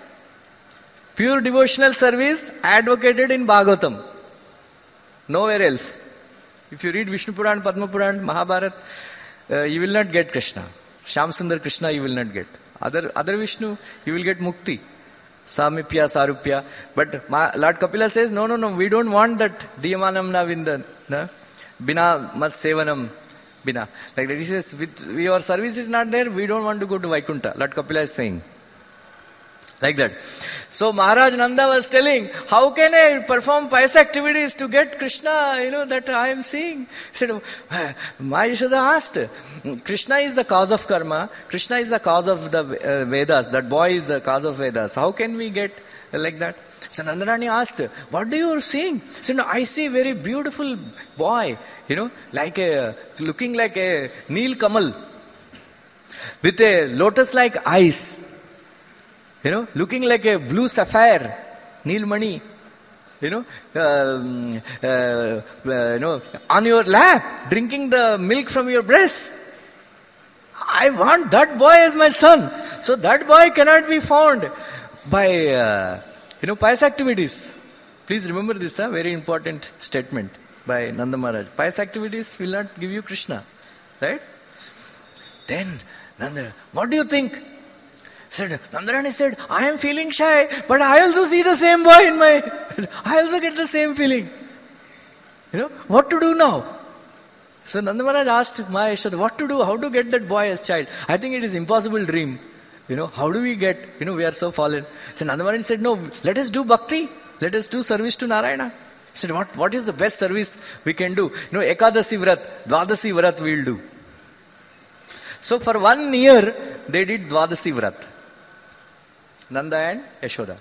S1: pure devotional service advocated in Bhagavatam. Nowhere else. If you read Vishnu Puran, Padma Puran, Mahabharata, uh, you will not get Krishna. Shyam Sundar Krishna you will not get. Other other Vishnu, you will get Mukti. Samipya, Sarupya. But Ma, Lord Kapila says, no, no, no, we don't want that Diyamanam na vindan. No? Bina mas sevanam. Bina. Like that he says, with your service is not there, we don't want to go to Vaikuntha. Lord Kapila is saying. Like that. So Maharaj Nanda was telling, how can I perform pious activities to get Krishna, you know, that I am seeing? He said, my Yashoda asked, Krishna is the cause of karma, Krishna is the cause of the uh, Vedas, that boy is the cause of Vedas. How can we get uh, like that? So Nandarani asked, what do you seeing? He said, no, I see a very beautiful boy, you know, like a, looking like a Neel Kamal, with a lotus-like eyes. You know, looking like a blue sapphire, Neelmani, you know, uh, uh, uh, you know, on your lap, drinking the milk from your breast. I want that boy as my son. So that boy cannot be found by, uh, you know, pious activities. Please remember this, huh? Very important statement by Nanda Maharaj. Pious activities will not give you Krishna, right? Then, Nanda, what do you think? Said, Nandarani said, I am feeling shy, but I also see the same boy in my, I also get the same feeling. You know, what to do now? So Nanda Maharaj asked Ma Yashoda, what to do, how to get that boy as child? I think it is impossible dream. You know, how do we get, you know, we are so fallen. So Nanda Maharaj said, no, let us do bhakti. Let us do service to Narayana. He said, what, what is the best service we can do? You know, Ekadasi Vrat, Dwadasi Vrat we will do. So for one year, they did Dwadasi Vrat. Nanda and Yashoda.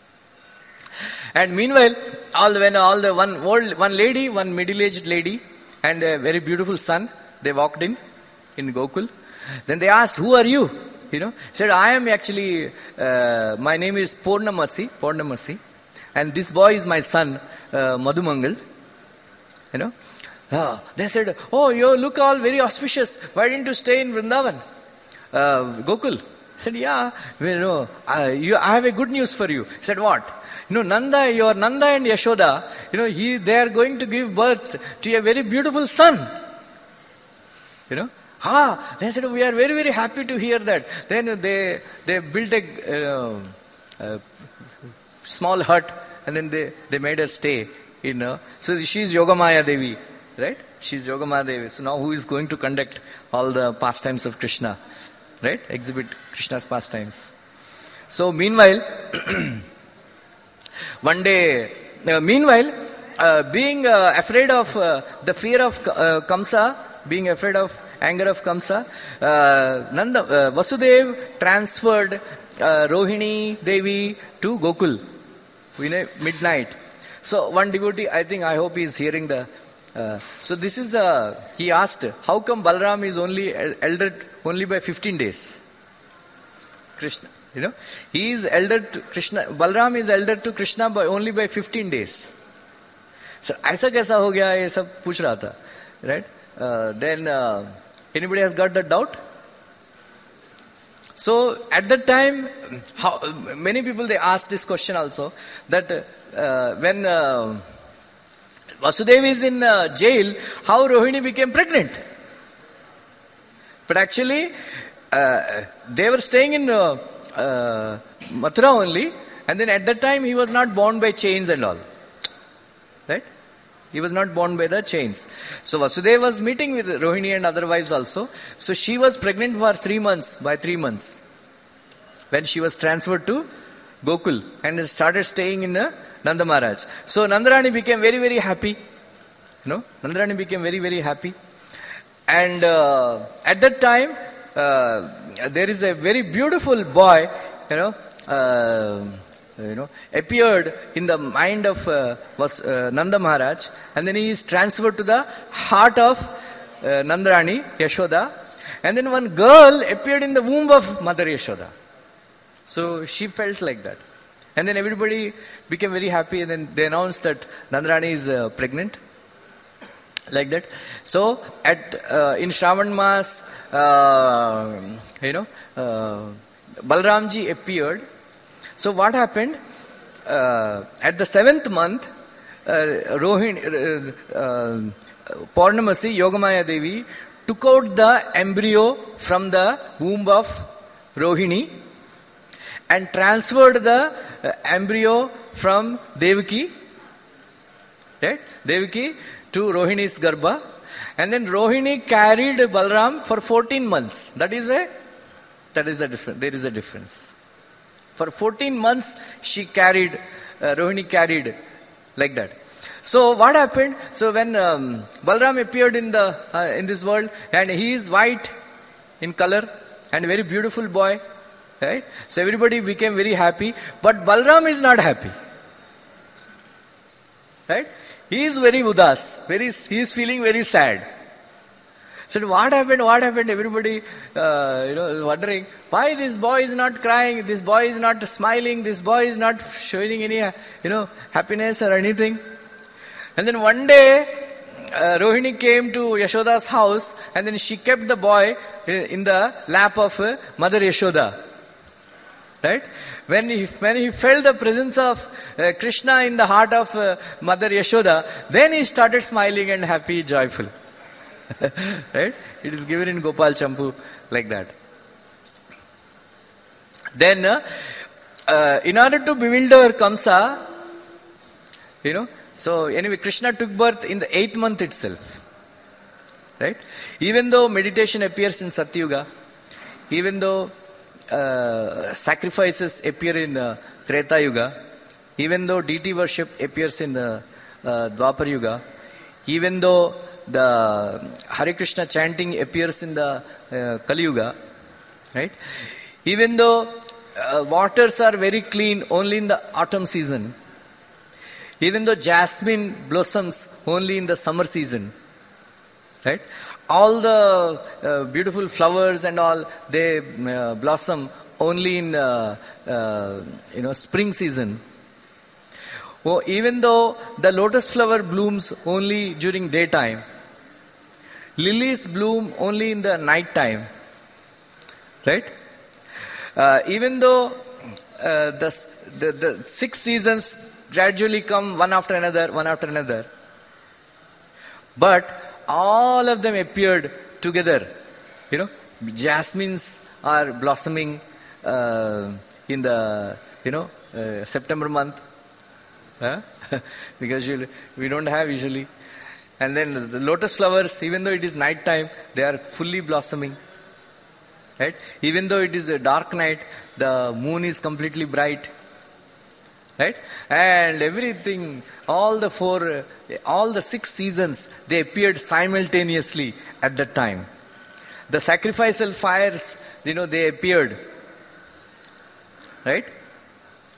S1: And meanwhile, all when all the one old one lady, one middle-aged lady, and a very beautiful son, they walked in in Gokul. Then they asked, "Who are you?" You know, said, "I am actually. Uh, my name is Purnamasi, Purnamasi, and this boy is my son, uh, Madhumangal." You know. Uh, they said, "Oh, you look all very auspicious. Why didn't you stay in Vrindavan, uh, Gokul?" He said, yeah, well, you know, uh, you, I have a good news for you. He said, what? You know, Nanda, your Nanda and Yashoda, you know, he, they are going to give birth to a very beautiful son. You know, ah, they said, we are very, very happy to hear that. Then they, they built a, uh, a small hut and then they, they made her stay, you know. So she is Yogamaya Devi, right? She is Yogamaya Devi. So now who is going to conduct all the pastimes of Krishna? Right? Exhibit Krishna's pastimes. So meanwhile, one day, uh, meanwhile, uh, being uh, afraid of uh, the fear of uh, Kamsa, being afraid of anger of Kamsa, uh, Nanda, uh, Vasudev transferred uh, Rohini Devi to Gokul in a midnight. So one devotee, I think, I hope he is hearing the Uh, so this is, uh, he asked, how come Balram is only elder only by fifteen days? Krishna, you know, he is elder to Krishna, Balram is elder to Krishna by only by fifteen days. So ऐसा कैसा हो गया ये सब पूछ रहा था, right? Uh, then uh, anybody has got that doubt? So at that time, how, many people they ask this question also, that uh, when uh, Vasudeva is in uh, jail, how Rohini became pregnant? But actually, uh, they were staying in uh, uh, Mathura only, and then at that time he was not bound by chains and all. Right? He was not bound by the chains. So Vasudeva was meeting with Rohini and other wives also. So she was pregnant for three months, by three months. When she was transferred to Gokul and started staying in uh, Nanda Maharaj. So Nandarani became very, very happy. You know, Nandarani became very, very happy. And uh, at that time, uh, there is a very beautiful boy, you know, uh, you know, appeared in the mind of uh, was uh, Nanda Maharaj, and then he is transferred to the heart of uh, Nandarani, Yashoda, and then one girl appeared in the womb of Mother Yashoda. So she felt like that. And then everybody became very happy, and then they announced that Nandarani is uh, pregnant. Like that. So at uh, in Shravan Mas, uh, you know, uh, Balramji appeared. So what happened? Uh, at the seventh month, uh, Rohini, uh, uh, Purnamasi, Yogamaya Devi took out the embryo from the womb of Rohini and transferred the uh, embryo from Devaki, right? Devaki to Rohini's Garbha, and then Rohini carried Balram for fourteen months. That is why, that is the difference. There is a difference. For fourteen months, she carried, uh, Rohini carried like that. So what happened? So when um, Balram appeared in the uh, in this world, and he is white in color and a very beautiful boy, right? So everybody became very happy, but Balram is not happy, right? He is very udas, very, he is feeling very sad. So what happened, what happened? Everybody, uh, you know, wondering, why this boy is not crying, this boy is not smiling, this boy is not showing any, you know, happiness or anything. And then one day, uh, Rohini came to Yashoda's house, and then she kept the boy in the lap of uh, Mother Yashoda. Right? When he, when he felt the presence of uh, Krishna in the heart of uh, Mother Yashoda, then he started smiling and happy, joyful. Right? It is given in Gopal Champu like that. Then, uh, uh, in order to bewilder Kamsa, you know, so anyway, Krishna took birth in the eighth month itself. Right? Even though meditation appears in Satyuga, even though Uh, sacrifices appear in uh, Treta Yuga, even though deity worship appears in uh, uh, Dwapar Yuga, even though the Hare Krishna chanting appears in the uh, Kali Yuga, right? Even though uh, waters are very clean only in the autumn season, even though jasmine blossoms only in the summer season, right? All the uh, beautiful flowers and all, they uh, blossom only in uh, uh, you know spring season. Oh, even though the lotus flower blooms only during daytime, lilies bloom only in the night time, right? Uh, even though uh, the, the the six seasons gradually come one after another, one after another, but all of them appeared together. You know, jasmines are blossoming uh, in the, you know, uh, September month. Huh? Because you, we don't have usually. And then the lotus flowers, even though it is night time, they are fully blossoming. Right? Even though it is a dark night, the moon is completely bright. Right? And everything, all the four, all the six seasons, they appeared simultaneously at that time. The sacrificial fires, you know, they appeared. Right?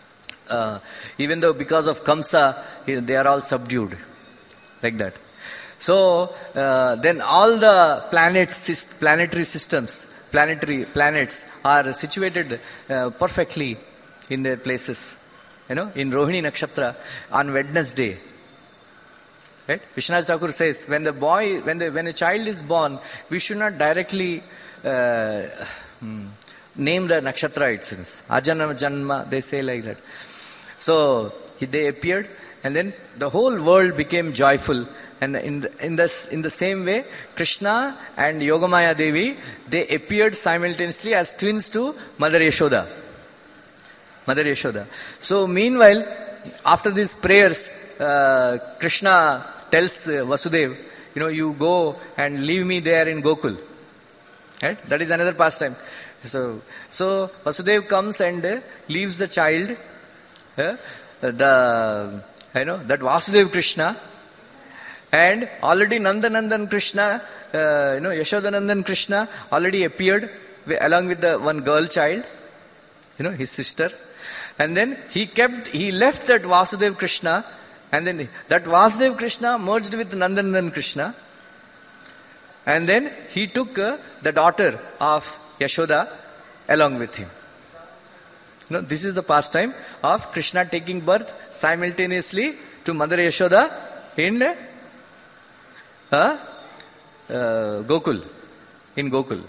S1: Uh, even though because of Kamsa, they are all subdued. Like that. So uh, then all the planets, planetary systems, planetary planets are situated uh, perfectly in their places. You know, in Rohini Nakshatra on Wednesday. Right? Vishwanath Thakur says, when the boy, when the when a child is born, we should not directly uh, hmm, name the nakshatra. It seems Ajana Janma, they say like that. So he, they appeared, and then the whole world became joyful. And in the, in this in the same way, Krishna and Yogamaya Devi, they appeared simultaneously as twins to Mother Yashoda. Mother Yashoda. So meanwhile, after these prayers, uh, Krishna tells uh, Vasudev, you know, you go and leave me there in Gokul. Right? That is another pastime. So, so Vasudev comes and uh, leaves the child, uh, the you know that Vasudev Krishna, and already Nandanandan Krishna, uh, you know Yashodanandan Krishna already appeared with, along with the one girl child, you know his sister. And then he kept, he left that Vasudev Krishna, and then that Vasudev Krishna merged with Nandanandan Krishna. And then he took uh, the daughter of Yashoda along with him. You know, this is the pastime of Krishna taking birth simultaneously to Mother Yashoda in uh, uh, Gokul, in Gokul.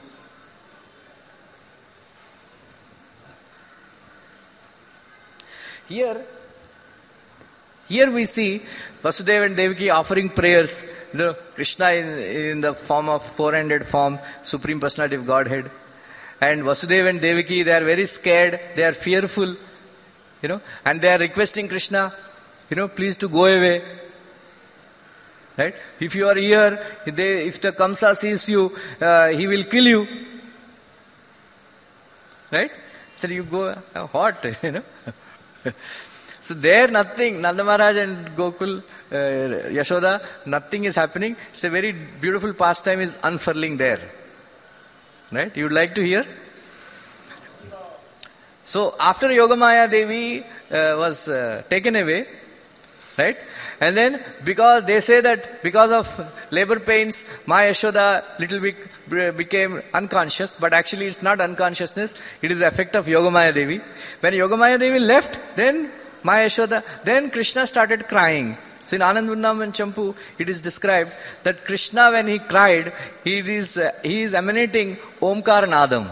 S1: Here, here we see Vasudeva and Devaki offering prayers. You know, Krishna in, in the form of four-handed form, Supreme Personality of Godhead. And Vasudeva and Devaki, they are very scared, they are fearful, you know, and they are requesting Krishna, you know, please to go away. Right? If you are here, if, they, if the Kamsa sees you, uh, he will kill you. Right? So you go, uh, what, you know. So there nothing, Nanda Maharaj and Gokul, uh, Yashoda, nothing is happening. It's a very beautiful pastime is unfurling there. Right? You would like to hear? So after Yogamaya Devi uh, was uh, taken away, right? And then because they say that because of labor pains, Maya Yashoda little bit became unconscious, but actually it's not unconsciousness, it is the effect of Yogamaya Devi. When Yogamaya Devi left, then Maya Yashoda, then Krishna started crying. So in Anand Vrindavan Champu, it is described that Krishna, when he cried, he is uh, he is emanating Omkar Nadam.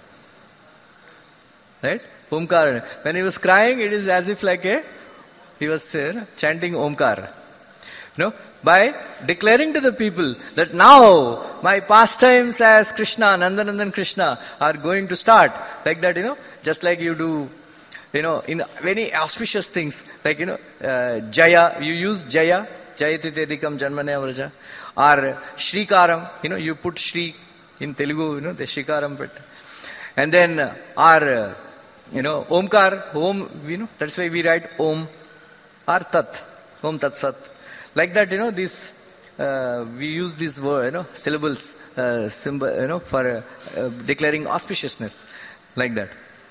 S1: Right? Omkar. When he was crying, it is as if like a he was uh, chanting Omkar. You know, by declaring to the people that now my pastimes as Krishna, Nandanandan Krishna, are going to start. Like that, you know, just like you do, you know, in very auspicious things, like, you know, uh, Jaya, you use Jaya, Jayati Tedikam Janmane Vraja, or Shrikaram, you know, you put Shri in Telugu, you know, the Shrikaram put. And then, uh, or, uh, you know, Omkar, Om, you know, that's why we write Om, or Tat, Om Tat Sat. Like that, you know, this, uh, we use this word, you know, syllables, uh, symbol, you know, for uh, uh, declaring auspiciousness, like that.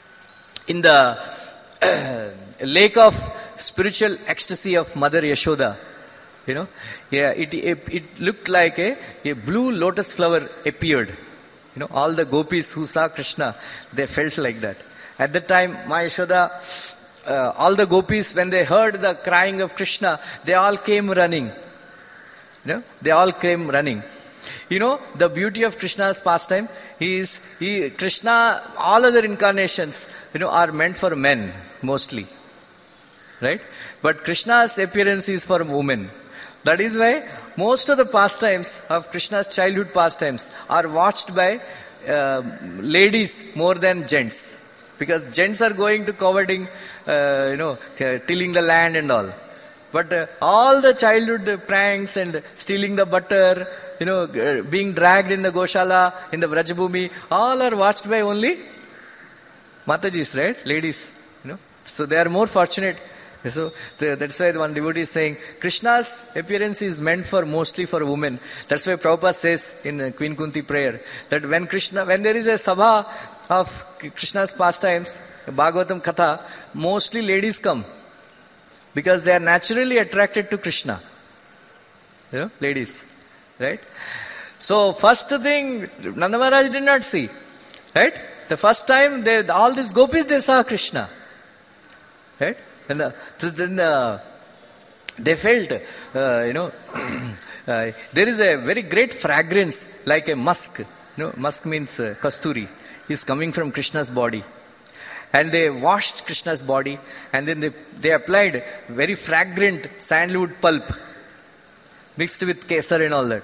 S1: In the uh, lake of spiritual ecstasy of Mother Yashoda, you know, yeah, it, it, it looked like a, a blue lotus flower appeared. You know, all the gopis who saw Krishna, they felt like that. At that time, Maya Yashoda, uh, all the gopis, when they heard the crying of Krishna, they all came running. You know, they all came running. You know, the beauty of Krishna's pastime is, he, Krishna, all other incarnations, you know, are meant for men, mostly. Right? But Krishna's appearance is for women. That is why most of the pastimes of Krishna's childhood pastimes are watched by uh, ladies more than gents. Because gents are going to coveting, uh, you know, tilling the land and all. But uh, all the childhood pranks and stealing the butter, you know, uh, being dragged in the Goshala, in the Vrajabhumi, all are watched by only Matajis, right? Ladies, you know. So they are more fortunate. So the, that's why the one devotee is saying, Krishna's appearance is meant for mostly for women. That's why Prabhupada says in uh, Queen Kunti prayer, that when Krishna, when there is a sabha of Krishna's pastimes, Bhagavatam Katha, mostly ladies come. Because they are naturally attracted to Krishna. You know, ladies. Right? So first thing, Nanda Maharaj did not see. Right? The first time, they, all these gopis, they saw Krishna. Right? And uh, then uh, they felt, uh, you know, uh, there is a very great fragrance, like a musk. You know, musk means uh, kasturi. Is coming from Krishna's body. And they washed Krishna's body, and then they, they applied very fragrant sandalwood pulp mixed with kesar and all that.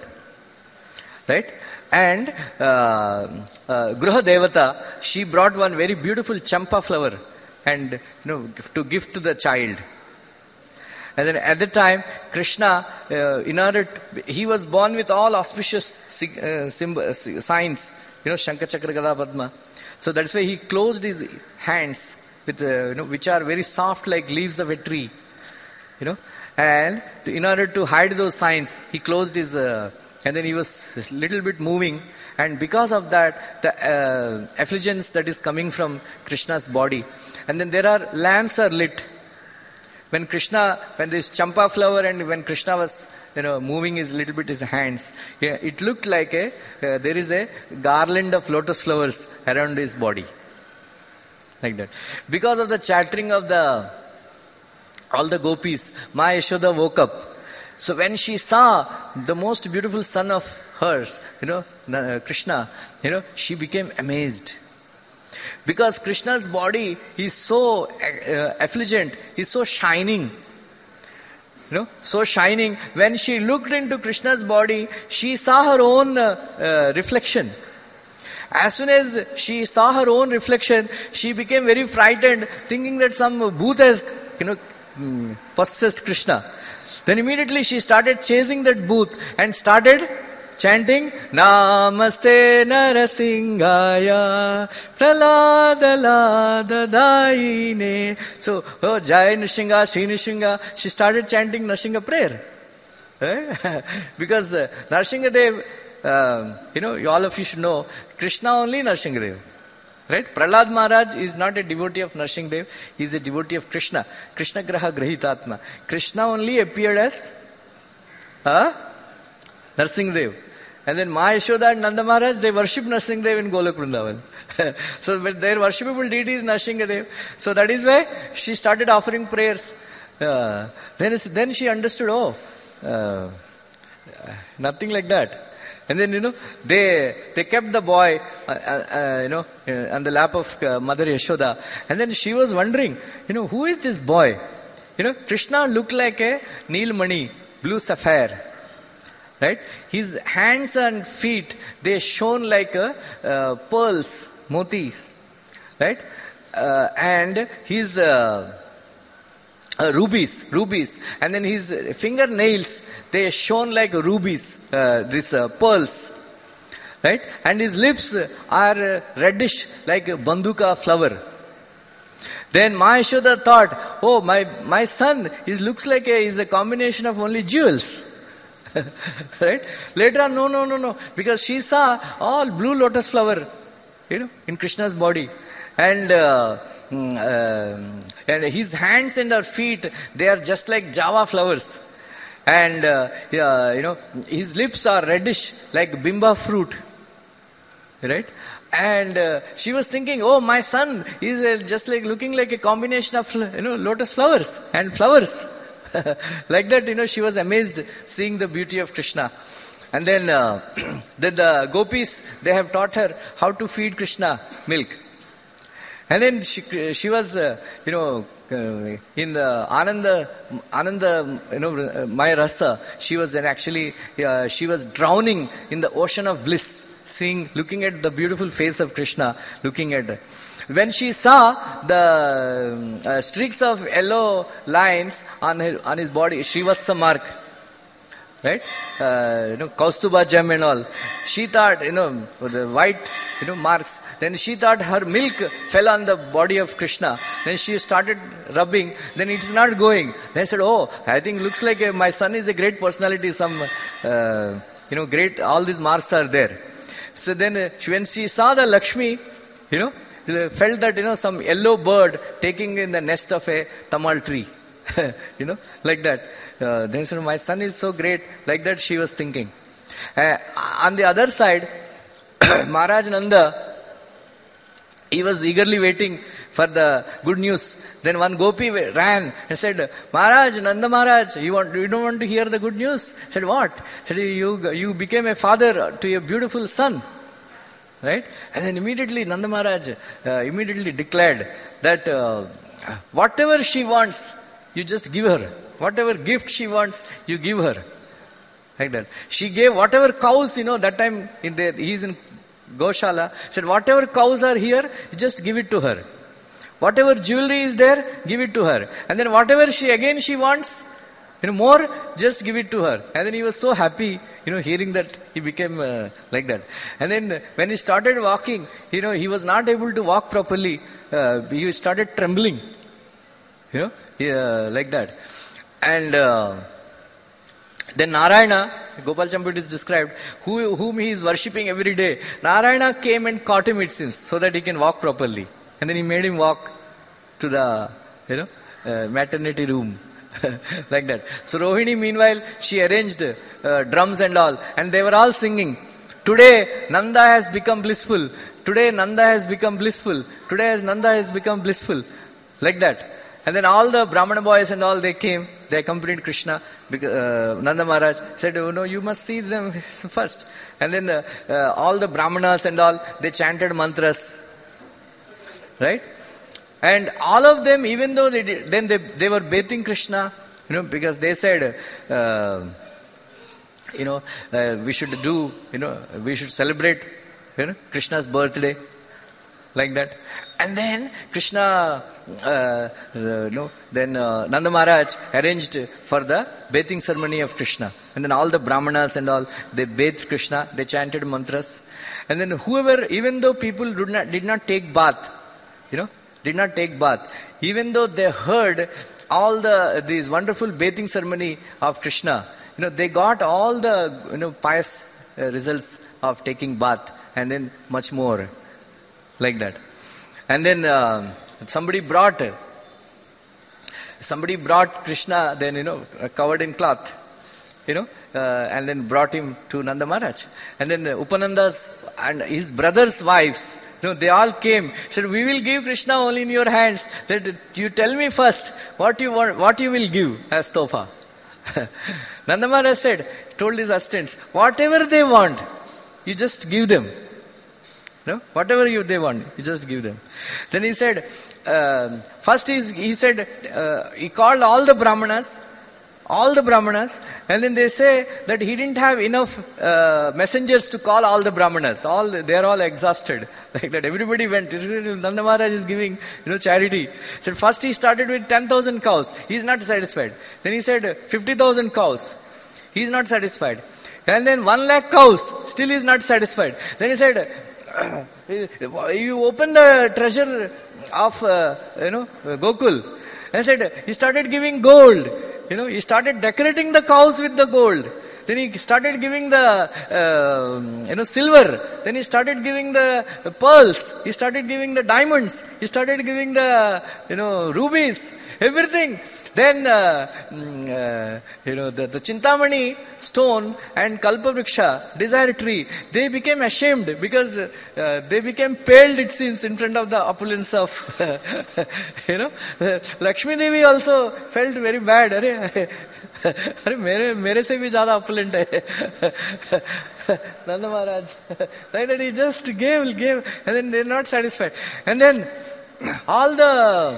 S1: Right? And uh, uh, Gruha Devata, she brought one very beautiful champa flower and, you know, to give to the child. And then at the time, Krishna, uh, in order to, he was born with all auspicious uh, symbol, signs, you know, Shankha Chakra Gada Padma. So that's why he closed his hands with, uh, you know, which are very soft like leaves of a tree, you know. And to, in order to hide those signs, he closed his, uh, and then he was a little bit moving. And because of that, the uh, effulgence that is coming from Krishna's body. And then there are lamps are lit. When Krishna, when this champa flower and when Krishna was, you know, moving his little bit his hands, yeah, it looked like a, uh, there is a garland of lotus flowers around his body. Like that. Because of the chattering of the, all the gopis, Ma Yashoda woke up. So when she saw the most beautiful son of hers, you know, uh, Krishna, you know, she became amazed. Because Krishna's body is so uh, effulgent, is so shining. You know, so shining. When she looked into Krishna's body, she saw her own uh, uh, reflection. As soon as she saw her own reflection, she became very frightened, thinking that some bhoot has, you know, mm, possessed Krishna. Then immediately she started chasing that bhoot and started chanting Namaste Narasingaya Praladalada Daine. So, oh Jai Nrsinga, Sri Nrsinga, she started chanting Nrsinga prayer. Right? Because uh, Nrsingadev, uh, you know, all of you should know, Krishna only Nrsingadev. Right? Prahlad Maharaj is not a devotee of Nrsingadev, he is a devotee of Krishna. Krishna Graha Grahitatma. Krishna only appeared as uh, Nrsingadev. And then Ma Yashoda and Nanda Maharaj, they worship Nrsingadev in Golok Vrindavan. So their worshipable deity is Nrsingadev. So that is why she started offering prayers. Uh, then, then she understood, oh, uh, nothing like that. And then, you know, they they kept the boy, uh, uh, you know, uh, on the lap of uh, Mother Yashoda. And then she was wondering, you know, who is this boy? You know, Krishna looked like a Neelmani, blue sapphire. Right? His hands and feet, they shone like a, uh, pearls, motis. Right? Uh, and his uh, uh, rubies, rubies. And then his fingernails, they shone like rubies, uh, this uh, pearls. Right? And his lips are uh, reddish like a banduka flower. Then Ma Yashoda thought, oh, my, my son, he looks like a, is a combination of only jewels. Right? Later on, no, no, no, no. Because she saw all blue lotus flower, you know, in Krishna's body. And uh, uh, and his hands and her feet, they are just like Java flowers. And, uh, yeah, you know, his lips are reddish like bimba fruit. Right? And uh, she was thinking, oh, my son is uh, just like looking like a combination of, you know, lotus flowers and flowers. Like that, you know, she was amazed seeing the beauty of Krishna. And then uh, the, the gopis, they have taught her how to feed Krishna milk. And then she, she was, uh, you know, uh, in the Ananda, Ananda, you know, Maya Rasa, she was actually, uh, she was drowning in the ocean of bliss, seeing, looking at the beautiful face of Krishna, looking at her. When she saw the uh, streaks of yellow lines on her, on his body, Srivatsa mark, right? Uh, you know, Kaustuba gem and all. She thought, you know, the white, you know, marks. Then she thought her milk fell on the body of Krishna. Then she started rubbing. Then it is not going. Then said, oh, I think looks like a, my son is a great personality. Some, uh, you know, great. All these marks are there. So then, uh, when she saw the Lakshmi, you know, felt that, you know, some yellow bird taking in the nest of a tamal tree. You know, like that. Uh, then said, my son is so great. Like that she was thinking. Uh, on the other side, Maharaj Nanda, he was eagerly waiting for the good news. Then one gopi ran and said, Maharaj, Nanda Maharaj, you want, you don't want to hear the good news? Said, what? Said, you, you became a father to a beautiful son. Right? And then immediately Nanda Maharaj uh, immediately declared that uh, whatever she wants, you just give her. Whatever gift she wants, you give her. Like that. She gave whatever cows, you know, that time in the, he's in Goshala, said whatever cows are here, just give it to her. Whatever jewelry is there, give it to her. And then whatever she again she wants, you know, more, just give it to her. And then he was so happy, you know, hearing that, he became uh, like that. And then when he started walking, you know, he was not able to walk properly. Uh, he started trembling, you know, he, uh, like that. And uh, then Narayana, Gopal Champut is described, who, whom he is worshipping every day. Narayana came and caught him, it seems, so that he can walk properly. And then he made him walk to the, you know, uh, maternity room. Like that. So Rohini, meanwhile, she arranged uh, drums and all, and they were all singing. Today Nanda has become blissful. Today Nanda has become blissful. Today as Nanda has become blissful. Like that. And then all the Brahmana boys and all, they came. They accompanied Krishna. Because, uh, Nanda Maharaj said, oh, no, you must see them first. And then uh, uh, all the Brahmanas and all, they chanted mantras. Right? And all of them, even though they did, then they, they were bathing Krishna, you know, because they said, uh, you know, uh, we should do, you know, we should celebrate, you know, Krishna's birthday, like that. And then Krishna, uh, uh, you know, then uh, Nanda Maharaj arranged for the bathing ceremony of Krishna. And then all the Brahmanas and all, they bathed Krishna, they chanted mantras. And then whoever, even though people did not, did not take bath, you know, did not take bath, even though they heard all the these wonderful bathing ceremony of Krishna, you know, they got all the, you know, pious uh, results of taking bath, and then much more, like that. And then uh, somebody brought somebody brought Krishna, then, you know, covered in cloth, you know, uh, and then brought him to Nanda Maharaj. And then Upananda's and his brothers' wives, no, they all came, said, we will give Krishna only in your hands. That you tell me first what you want, what you will give as tofa. Nanda Maharaj said, told his assistants, whatever they want, you just give them. No? Whatever you they want, you just give them. Then he said, uh, first he, he said, uh, he called all the Brahmanas, all the Brahmanas, and then they say that he didn't have enough uh, messengers to call all the Brahmanas. All they are all exhausted, like that. Everybody went. Nanda Maharaj is giving, you know, charity. So first he started with ten thousand cows. He is not satisfied. Then he said fifty thousand cows. He is not satisfied. And then one lakh cows. Still he is not satisfied. Then he said, you open the treasure of uh, you know Gokul. And he said he started giving gold. You know, he started decorating the cows with the gold. Then he started giving the, uh, you know, silver. Then he started giving the pearls. He started giving the diamonds. He started giving the, you know, rubies. Everything. Then, uh, uh, you know, the, the Chintamani stone and Kalpavriksha, desire tree, they became ashamed because uh, they became paled, it seems, in front of the opulence of, you know. Lakshmi Devi also felt very bad. Arre, अरे मेरे मेरे से भी ज्यादा opulent है Nanda Maharaj. Like that he just gave, gave, and then they're not satisfied. And then all the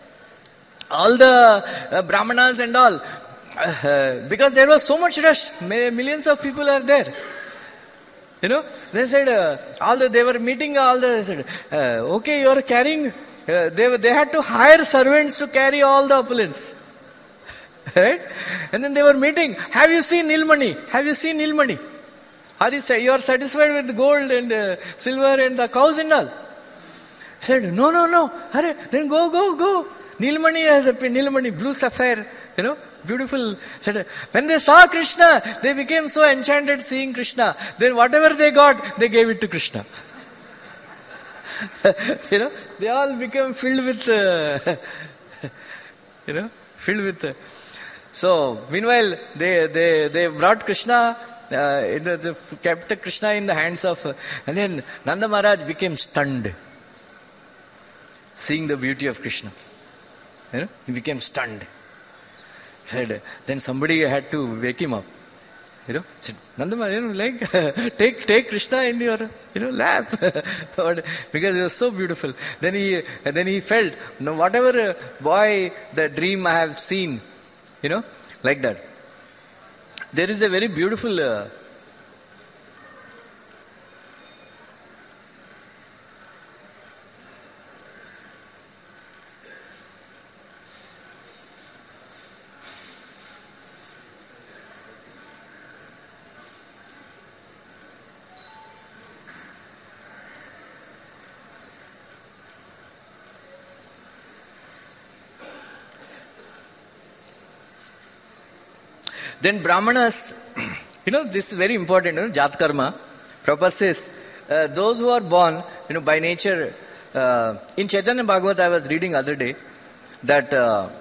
S1: all the uh, Brahmanas and all, uh, because there was so much rush, millions of people are there. You know, they said uh, all the they were meeting all the they said, uh, okay, you are carrying. Uh, they were, they had to hire servants to carry all the opulence. Right? And then they were meeting. Have you seen Nilmani? Have you seen Nilmani? Are you say you are satisfied with gold and uh, silver and the cows and all? He said, no, no, no. Hurry, then go, go, go. Nilmani has a Nilmani, blue sapphire, you know, beautiful. Said, when they saw Krishna, they became so enchanted seeing Krishna. Then whatever they got, they gave it to Krishna. You know, they all became filled with, uh, you know, filled with. Uh, So, meanwhile, they, they, they brought Krishna uh, you know, the, kept the Krishna in the hands of, uh, and then Nanda Maharaj became stunned, seeing the beauty of Krishna. You know, he became stunned. He said, then somebody had to wake him up. You know, said, Nanda Maharaj, you know, like, take, take Krishna in your, you know, lap. Because it was so beautiful. Then he, then he felt, no, whatever boy, the dream I have seen, you know, like that. There is a very beautiful, uh, then Brahmanas, you know, this is very important, you know, Jat Karma. Prabhupada says, uh, those who are born, you know, by nature, uh, in Chaitanya Bhagavat I was reading other day, that uh,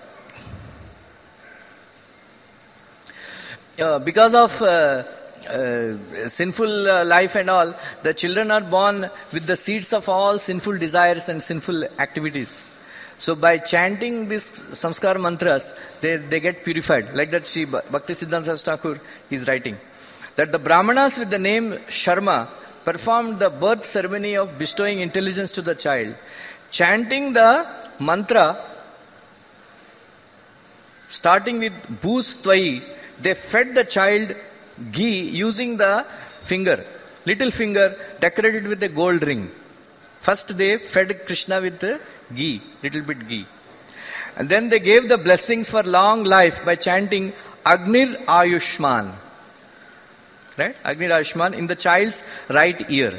S1: uh, because of uh, uh, sinful uh, life and all, the children are born with the seeds of all sinful desires and sinful activities. So by chanting these samskar mantras, they, they get purified. Like that Sri Bhakti Siddhanta Saraswati Thakur is writing. That the Brahmanas with the name Sharma performed the birth ceremony of bestowing intelligence to the child. Chanting the mantra, starting with Bhus Tvai, they fed the child ghee using the finger, little finger decorated with a gold ring. First they fed Krishna with the ghee, little bit ghee. And then they gave the blessings for long life by chanting Agnir Ayushman. Right? Agnir Ayushman in the child's right ear.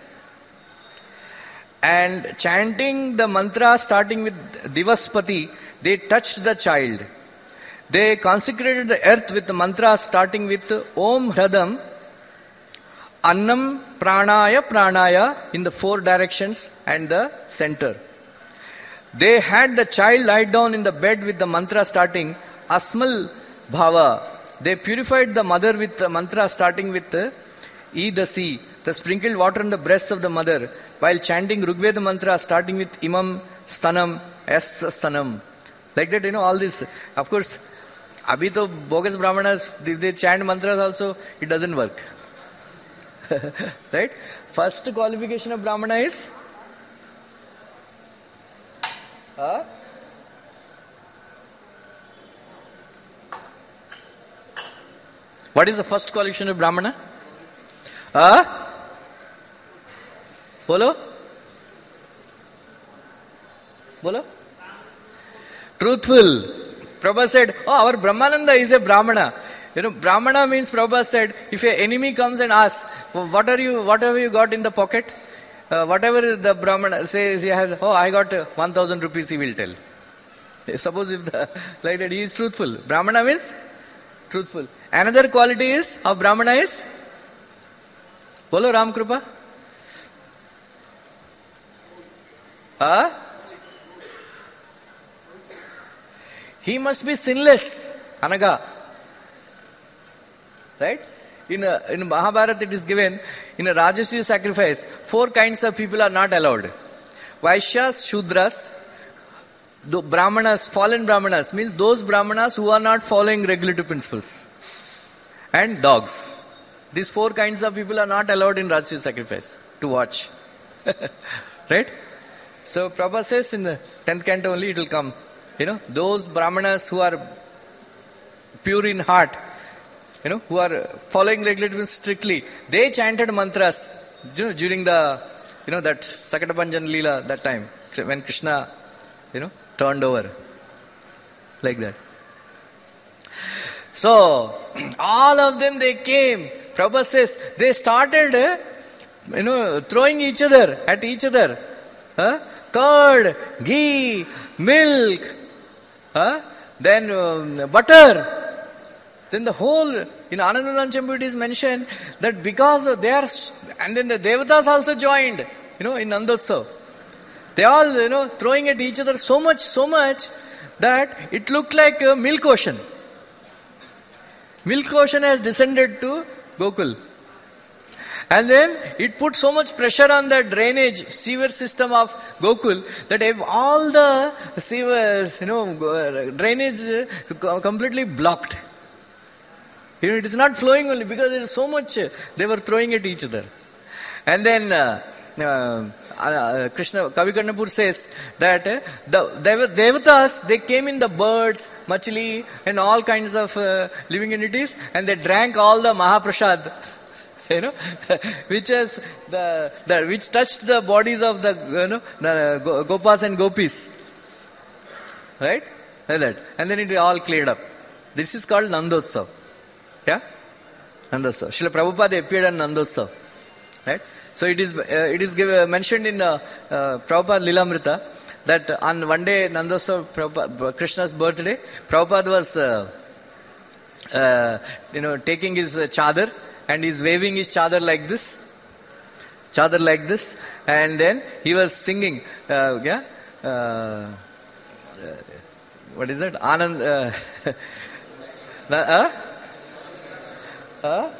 S1: And chanting the mantra starting with Divaspati, they touched the child. They consecrated the earth with the mantra starting with Om Hradam, Annam Pranaya Pranaya in the four directions and the center. They had the child lie down in the bed with the mantra starting Asmal Bhava. They purified the mother with the mantra starting with Idasi, the sprinkled water on the breasts of the mother, while chanting Rigveda mantra starting with Imam Stanam, Es Stanam. Like that, you know, all this. Of course, abhi to bogus brahmanas, if they chant mantras also, it doesn't work. Right? First qualification of brahmana is Huh? What is the first qualification of Brahmana? Huh? Bolo? Bolo? Truthful. Prabhupada said, oh, our Brahmananda is a Brahmana. You know, Brahmana means, Prabhupada said, if an enemy comes and asks, what are you, what have you got in the pocket? Uh, whatever the Brahmana says, he has, oh, I got uh, one thousand rupees, he will tell. Suppose if the, like that, he is truthful. Brahmana means truthful. Another quality is, of Brahmana is, Bolo Ram Kripa? Huh? He must be sinless. Anaga. Right? In, a, in Mahabharata it is given, in a Rajasuya sacrifice, four kinds of people are not allowed. Vaishyas, Shudras, the Brahmanas, fallen Brahmanas, means those Brahmanas who are not following regulative principles. And dogs. These four kinds of people are not allowed in Rajasuya sacrifice to watch. Right? So Prabhupada says in the tenth canto only it will come. You know, those Brahmanas who are pure in heart, you know, who are following regulations strictly, they chanted mantras, you know, during the, you know, that Sakatapanjan Leela, that time, when Krishna, you know, turned over. Like that. So, all of them, they came. Prabhupada says, they started, you know, throwing each other, at each other. Huh? Curd, ghee, milk, huh? then um, butter. Then the whole, in Anandanandachambu it is mentioned that because of they are, and then the Devatas also joined, you know, in Nandotsav. They all, you know, throwing at each other so much, so much that it looked like a milk ocean. Milk ocean has descended to Gokul. And then it put so much pressure on the drainage sewer system of Gokul that if all the sewers, you know, drainage completely blocked. You know, it is not flowing only because there is so much they were throwing at each other. And then uh, uh, uh, Krishna Kavi Karnapur says that uh, the Devatas, they came in the birds, machli and all kinds of uh, living entities, and they drank all the Mahaprasad. You know, which is the, the which touched the bodies of the, you know, the Gopas and Gopis, right? Like that, and then it all cleared up. This is called Nandotsav. Yeah, Nandotsav. Srila Prabhupada appeared on Nandotsav, right? So it is uh, it is give, uh, mentioned in uh, uh, Prabhupada Lilamrita that on one day Nandotsav, Prabhupada, Krishna's birthday, Prabhupada was uh, uh, you know taking his uh, chadar. And he's waving his chadar like this, chadar like this, and then he was singing, uh, yeah, uh, uh, what is that? Anand, uh, uh, uh,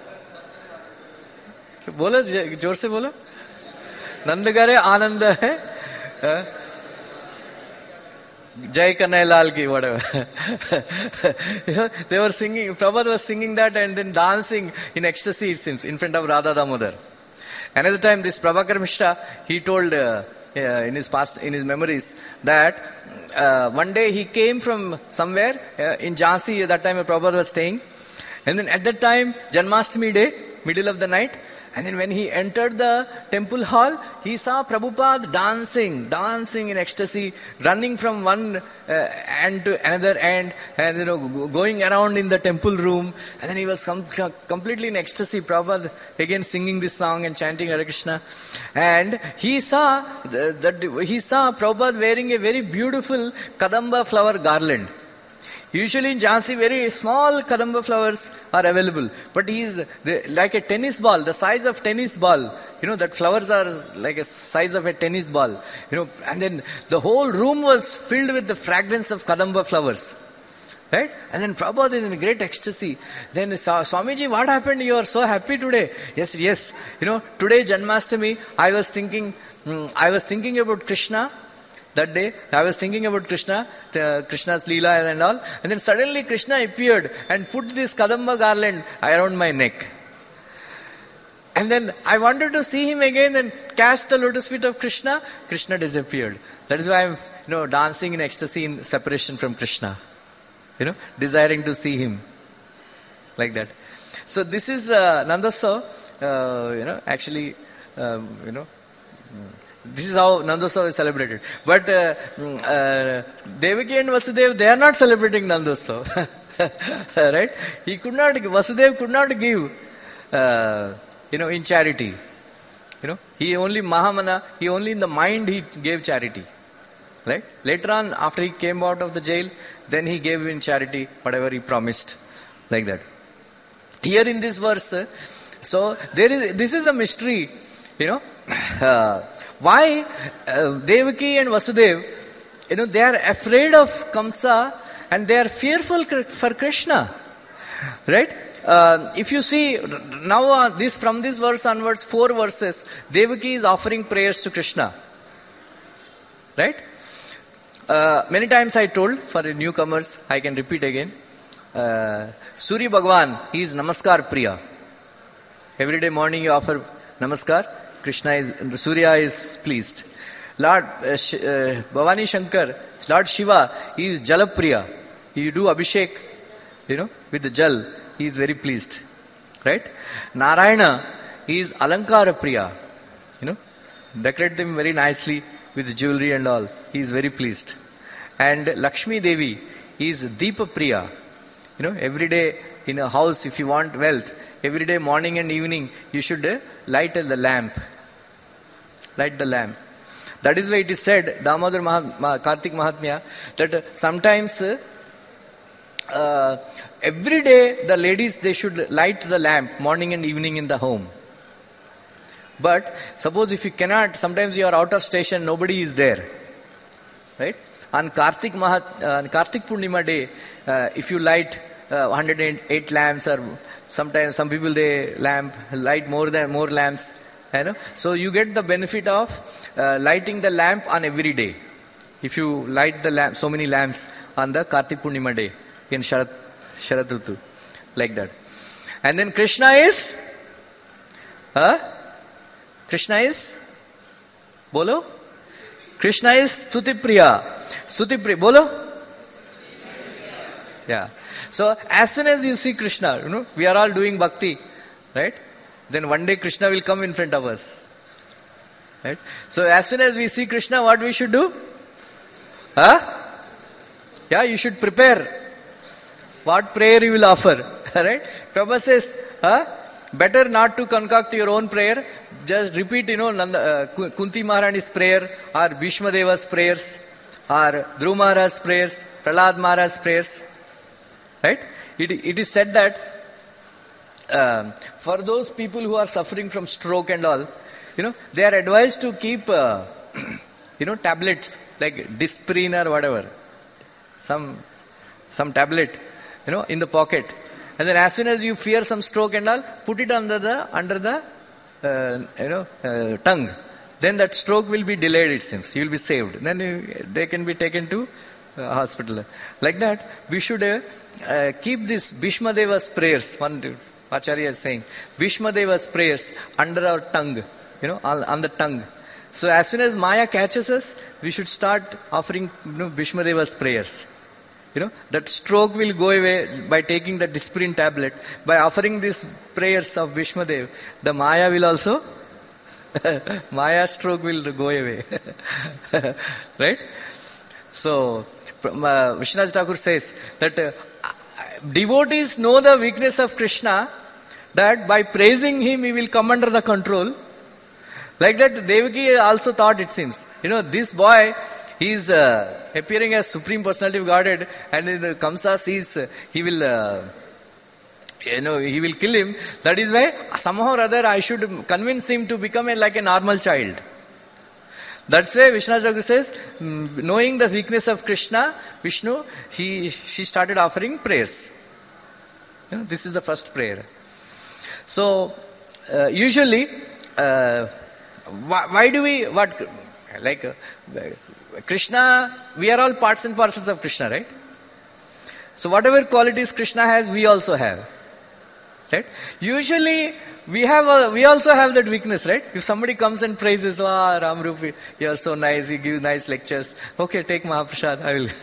S1: बोलो जोर से बोलो, नंदगारे आनंद है, Jai Kanai Lal ki, whatever. You know, they were singing, Prabhupada was singing that and then dancing in ecstasy, it seems, in front of Radha Damodar. Another time, this Prabhakar Mishra, he told uh, uh, in his past, in his memories, that uh, one day he came from somewhere uh, in Jhansi, at that time Prabhupada was staying, and then at that time, Janmashtami day, middle of the night, and then when he entered the temple hall, he saw Prabhupada dancing, dancing in ecstasy, running from one uh, end to another end, and you know, going around in the temple room. And then he was com- completely in ecstasy. Prabhupada again singing this song and chanting Hare Krishna. And he saw that he saw Prabhupada wearing a very beautiful Kadamba flower garland. Usually in Jhansi, very small Kadamba flowers are available. But he is the, like a tennis ball, the size of tennis ball. You know, that flowers are like a size of a tennis ball. You know, and then the whole room was filled with the fragrance of Kadamba flowers. Right? And then Prabhupada is in great ecstasy. Then Swamiji, what happened? You are so happy today. Yes, yes. You know, today Janmashtami, I was thinking, mm, I was thinking about Krishna. That day, I was thinking about Krishna, the, Krishna's Leela and all. And then suddenly Krishna appeared and put this Kadamba garland around my neck. And then I wanted to see him again and catch the lotus feet of Krishna. Krishna disappeared. That is why I'm, you know, dancing in ecstasy in separation from Krishna. You know, desiring to see him. Like that. So this is uh, Nandotsav, uh, you know, actually, um, you know, this is how Nandotsav is celebrated. But uh, uh, Devaki and Vasudeva, they are not celebrating Nandotsav. Right? He could not, Vasudeva could not give, uh, you know, in charity. You know, he only Mahamana, he only in the mind he gave charity. Right? Later on, after he came out of the jail, then he gave in charity whatever he promised. Like that. Here in this verse, uh, so there is, this is a mystery, you know. Uh, Why uh, Devaki and Vasudeva, you know, they are afraid of Kamsa and they are fearful for Krishna, right? Uh, if you see now, uh, this from this verse onwards, four verses, Devaki is offering prayers to Krishna, right? Uh, many times I told for the newcomers, I can repeat again. Uh, Surya Bhagwan, he is Namaskar Priya. Every day morning you offer Namaskar. Krishna is, Surya is pleased. Lord uh, Sh- uh, Bhavani Shankar, Lord Shiva, he is Jalapriya. You do Abhishek, you know, with the Jal, he is very pleased. Right? Narayana, he is Alankara Priya. You know, decorate them very nicely with jewelry and all. He is very pleased. And Lakshmi Devi, he is Deepa Priya. You know, every day in a house, if you want wealth, every day morning and evening you should uh, light the lamp. Light the lamp. That is why it is said, Damodar Mahat, Kartik Mahatmya, that uh, sometimes uh, uh, every day the ladies, they should light the lamp morning and evening in the home. But suppose if you cannot, sometimes you are out of station, nobody is there. Right? On Kartik Mahat, uh, on Kartik Purnima day, uh, if you light uh, one hundred eight lamps, or sometimes some people they lamp light more than more lamps. You know, so you get the benefit of uh, lighting the lamp on every day. If you light the lamp, so many lamps on the Kartik Purnima day in Sharat Sharat Rutu, like that. And then Krishna is, huh? Krishna is, bolo? Krishna is Stuti Priya. Stuti Priya, bolo? Yeah. So as soon as you see Krishna, you know, we are all doing bhakti, right? Then one day Krishna will come in front of us, right? So as soon as we see Krishna, what we should do? Huh? Yeah, you should prepare. What prayer you will offer, right? Prabhupada says, huh? Better not to concoct your own prayer. Just repeat, you know, Nanda, uh, Kunti Maharani's prayer, or Bhishma Deva's prayers, or Dhruva Maharaj's prayers, Prahlad Maharaj's prayers, right? It, it is said that uh, for those people who are suffering from stroke and all, you know, they are advised to keep, uh, you know, tablets like Disprin or whatever, some some tablet, you know, in the pocket. And then as soon as you fear some stroke and all, put it under the under the uh, you know uh, tongue. Then that stroke will be delayed, it seems. You will be saved. Then you, they can be taken to uh, hospital. Like that, we should uh, uh, keep this Bhishma Deva's prayers. One Acharya is saying, Bhishma Deva's prayers under our tongue, you know, on, on the tongue. So as soon as Maya catches us, we should start offering, you know, Bhishma Deva's prayers. You know, that stroke will go away by taking the Disprin tablet. By offering these prayers of Bhishma Dev, the Maya will also, Maya stroke will go away. Right? So, uh, Vishwanath Thakur says that uh, devotees know the weakness of Krishna, that by praising him, he will come under the control. Like that, Devaki also thought, it seems. You know, this boy, he is uh, appearing as Supreme Personality of Godhead, and in the Kamsa sees, uh, he will, uh, you know, he will kill him. That is why, somehow or other, I should convince him to become a, like a normal child. That's why Vishwanath Thakur says, knowing the weakness of Krishna, Vishnu, he, she started offering prayers. You know, this is the first prayer. So, uh, usually, uh, why, why do we, what, like, uh, Krishna, we are all parts and parcels of Krishna, right? So whatever qualities Krishna has, we also have. Right? Usually, we have a, we also have that weakness, right? If somebody comes and praises, ah, Ram Rupi, you are so nice, you give nice lectures. Okay, take Mahaprasad, I will.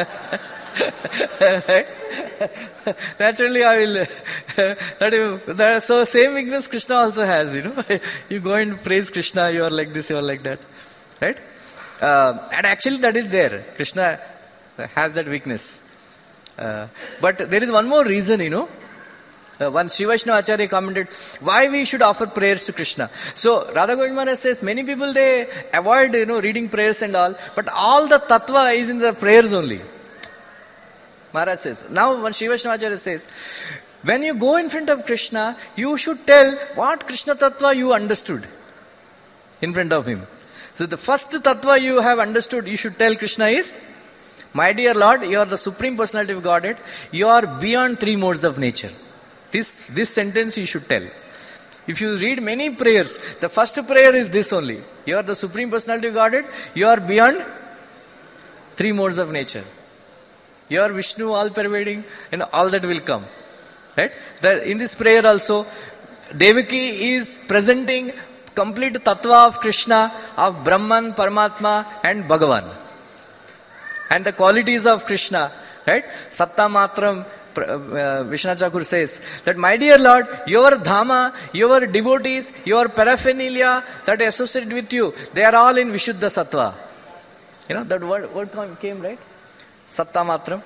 S1: Right? Naturally, I will. that is, that, so same weakness Krishna also has, you know. You go and praise Krishna, you are like this, you are like that. Right? Uh, and actually that is there. Krishna has that weakness. Uh, but there is one more reason, you know. Uh, one Sri Vaishnava Acharya commented, why we should offer prayers to Krishna. So Radha Govind Maharaj says, many people they avoid, you know, reading prayers and all, but all the tattva is in the prayers only. Maharaj says. Now one Sri Vaishnava Acharya says, when you go in front of Krishna, you should tell what Krishna tattva you understood in front of him. So the first tattva you have understood, you should tell Krishna is, my dear Lord, you are the Supreme Personality of Godhead, you are beyond three modes of nature. This, this sentence you should tell. If you read many prayers, the first prayer is this only. You are the Supreme Personality of Godhead, you are beyond three modes of nature. You are Vishnu, all-pervading, and all that will come. Right? That in this prayer also, Devaki is presenting complete tattva of Krishna, of Brahman, Paramatma and Bhagavan. And the qualities of Krishna, right? Satta Matram, uh, Vishwanath Thakur says that, my dear Lord, your Dhama, your devotees, your paraphernalia that associate with you, they are all in Vishuddha Sattva. You know, that word, word came, right? Satta Matram.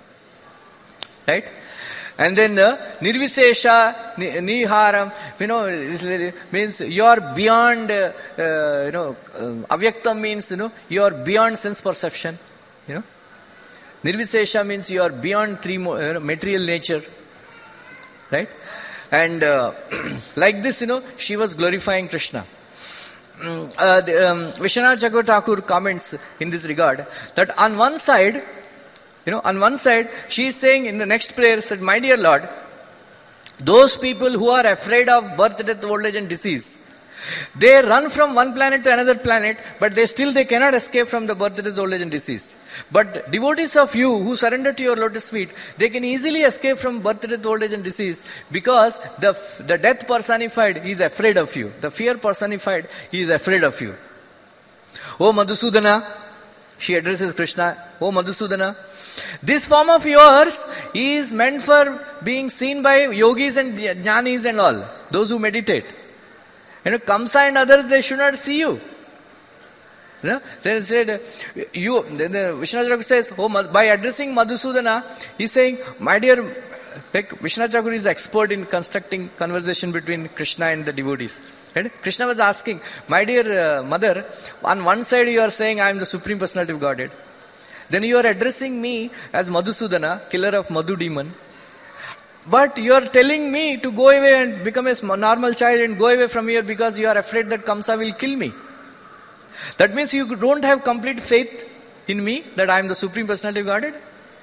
S1: Right? And then uh, Nirvisesha, Niharam, you know, means you are beyond, uh, uh, you know, uh, Avyaktam means, you know, you are beyond sense perception, you know. Nirvisesha means you are beyond three uh, material nature, right? And uh, like this, you know, she was glorifying Krishna. Uh, the, um, Vishwanath Thakur comments in this regard that on one side, You know, on one side, she is saying in the next prayer, said, my dear Lord, those people who are afraid of birth, death, old age and disease, they run from one planet to another planet, but they still they cannot escape from the birth, death, old age and disease. But devotees of you who surrender to your lotus feet, they can easily escape from birth, death, old age and disease, because the, the death personified is afraid of you. The fear personified, he is afraid of you. Oh Madhusudana, she addresses Krishna, oh Madhusudana, this form of yours is meant for being seen by yogis and jnanis and all, those who meditate. You know, Kamsa and others, they should not see you. You know, they said, you, the, the Vishwanath Thakur says, oh, by addressing Madhusudana, he's saying, my dear, like Vishwanath Thakur is expert in constructing conversation between Krishna and the devotees. Right? Krishna was asking, my dear uh, mother, on one side you are saying I am the Supreme Personality of Godhead. Then you are addressing me as Madhusudana, killer of Madhu demon. But you are telling me to go away and become a normal child and go away from here because you are afraid that Kamsa will kill me. That means you don't have complete faith in me that I am the Supreme Personality of Godhead.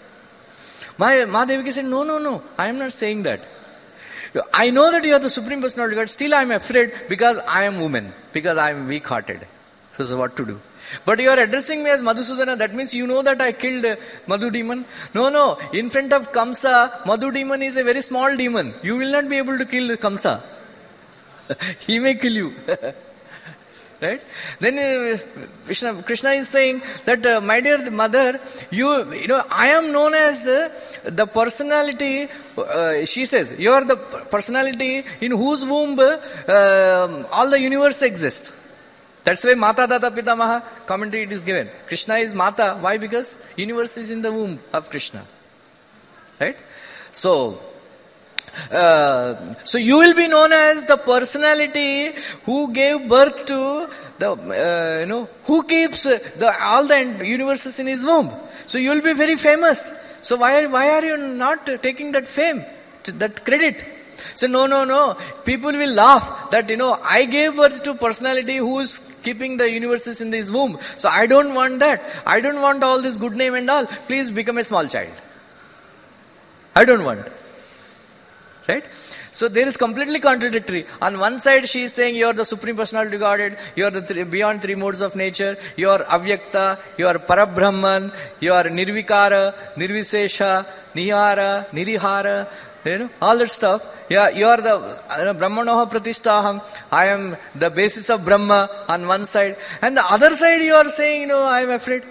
S1: My Mahadevaki said, no, no, no, I am not saying that. I know that you are the Supreme Personality of God, still I am afraid because I am woman, because I am weak-hearted. So, so what to do? But you are addressing me as Madhusudana, that means you know that I killed uh, Madhu demon. No, no, in front of Kamsa, Madhu demon is a very small demon. You will not be able to kill Kamsa. He may kill you. Right? Then uh, Krishna, Krishna is saying that, uh, my dear mother, you, you know, I am known as uh, the personality, uh, she says, you are the personality in whose womb uh, all the universe exists. That's why Mata Data Pitamaha commentary it is given. Krishna is Mata. Why? Because universe is in the womb of Krishna. Right? So, uh, so you will be known as the personality who gave birth to the, uh, you know, who keeps the all the universes in his womb. So you will be very famous. So why, why are you not taking that fame, that credit? So no, no, no. People will laugh that, you know, I gave birth to personality who is keeping the universes in his womb. So I don't want that. I don't want all this good name and all. Please become a small child. I don't want. Right? So there is completely contradictory. On one side she is saying you are the Supreme Personality of Godhead, you are the three, beyond three modes of nature, you are Avyakta, you are Parabrahman, you are Nirvikara, Nirvisesha, Nihara, Nirihara, you know, all that stuff. Yeah, you are the you know, Brahmanoha Pratishtaham. I am the basis of Brahma on one side. And the other side you are saying, you know, I am afraid.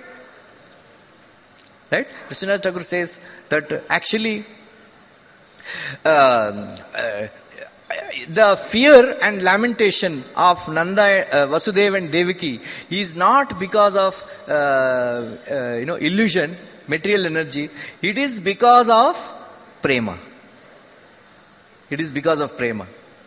S1: Right? Vishwanath Thakur says that uh, actually uh, uh, the fear and lamentation of Nanda, uh, Vasudeva and Devaki is not because of uh, uh, you know illusion, material energy. It is because of prema. It is because of prema.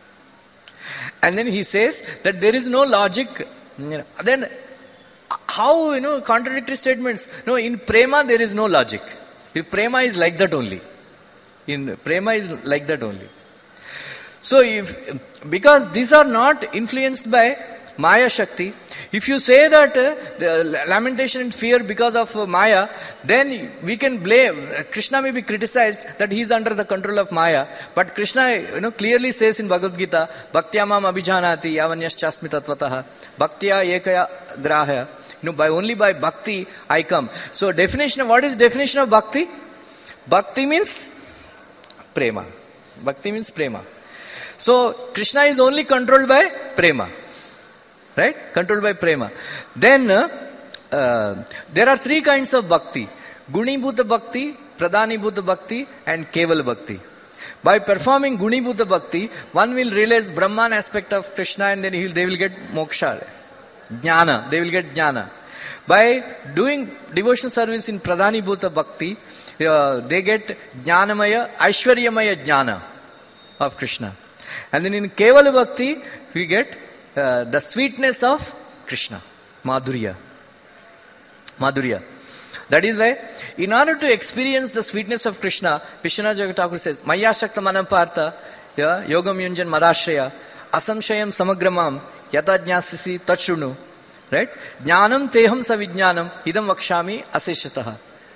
S1: And then he says that there is no logic. You know, then how, you know, contradictory statements? No, in prema there is no logic. In prema is like that only. In prema is like that only. So if, because these are not influenced by Maya Shakti, if you say that uh, the lamentation and fear because of uh, Maya, then we can blame, Krishna may be criticized that he is under the control of Maya, but Krishna, you know, clearly says in Bhagavad Gita, Bhaktya mam abhijanati yavanyaschasmi tatvataha, Bhaktya ekaya grahya, you know, by only by Bhakti I come. So definition of, what is definition of Bhakti? Bhakti means prema. Bhakti means prema. So Krishna is only controlled by prema. Right? Controlled by prema. Then, uh, uh, there are three kinds of bhakti. Gunibhuta bhakti, Pradhanibhuta bhakti and Keval bhakti. By performing Gunibhuta bhakti, one will realize Brahman aspect of Krishna and then he will, they will get moksha. Jnana. They will get jnana. By doing devotional service in Pradhanibhuta bhakti, uh, they get Jnanamaya, Aishwaryamaya jnana of Krishna. And then in Keval bhakti, we get Uh, the sweetness of Krishna, Madhurya. Madhurya. That is why, in order to experience the sweetness of Krishna, Vishwanath Thakur says, Maya Shakta Manapartha, yeah, Yogam Yunjan Madashraya, Asamshayam Samagramam, Yata Jnasisi Tachunu. Right? Jnanam Teham Savijnanam, Idam Vakshami Aseshataha.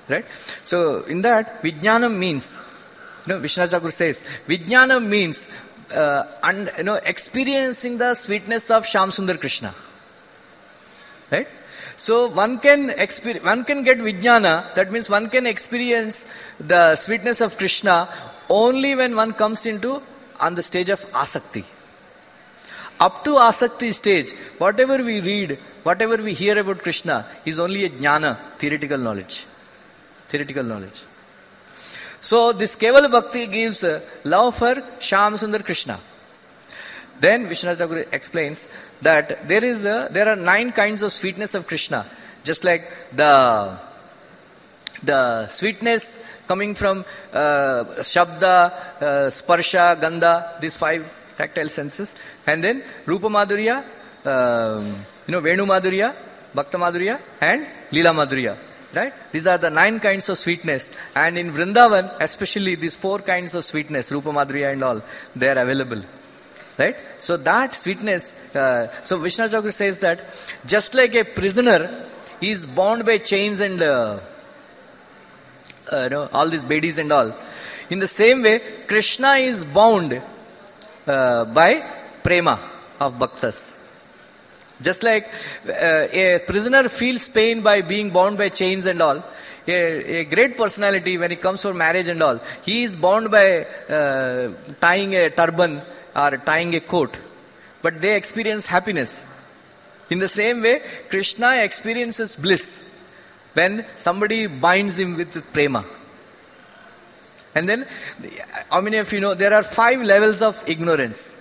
S1: Right? So in that, Vijnanam means, you know, Vishwanath Thakur says, Vijnanam means uh, and you know experiencing the sweetness of Shyam Sundar Krishna. Right? So one can experience, one can get Vijnana, that means one can experience the sweetness of Krishna only when one comes into on the stage of Asakti. Up to Asakti stage, whatever we read, whatever we hear about Krishna is only a jnana, theoretical knowledge. Theoretical knowledge. So this Kevala Bhakti gives uh, love for Shyam Sundar Krishna. Then Vishwanath Thakur explains that there is a, there are nine kinds of sweetness of Krishna. Just like the the sweetness coming from uh, Shabda, uh, Sparsha, Gandha, these five tactile senses. And then Rupa Madhurya, uh, you know, Venu Madhurya, Bhakta Madhurya and Leela Madhurya. Right? These are the nine kinds of sweetness. And in Vrindavan, especially these four kinds of sweetness, Rupa Madhurya and all, they are available. Right? So that sweetness, uh, so Vishwanath Thakur says that just like a prisoner is bound by chains and uh, uh, you know, all these bedis and all, in the same way, Krishna is bound uh, by prema of bhaktas. Just like uh, a prisoner feels pain by being bound by chains and all, a, a great personality when it comes for marriage and all, he is bound by uh, tying a turban or tying a coat, but they experience happiness. In the same way, Krishna experiences bliss when somebody binds him with prema. And then, how many of you know, there are five levels of ignorance.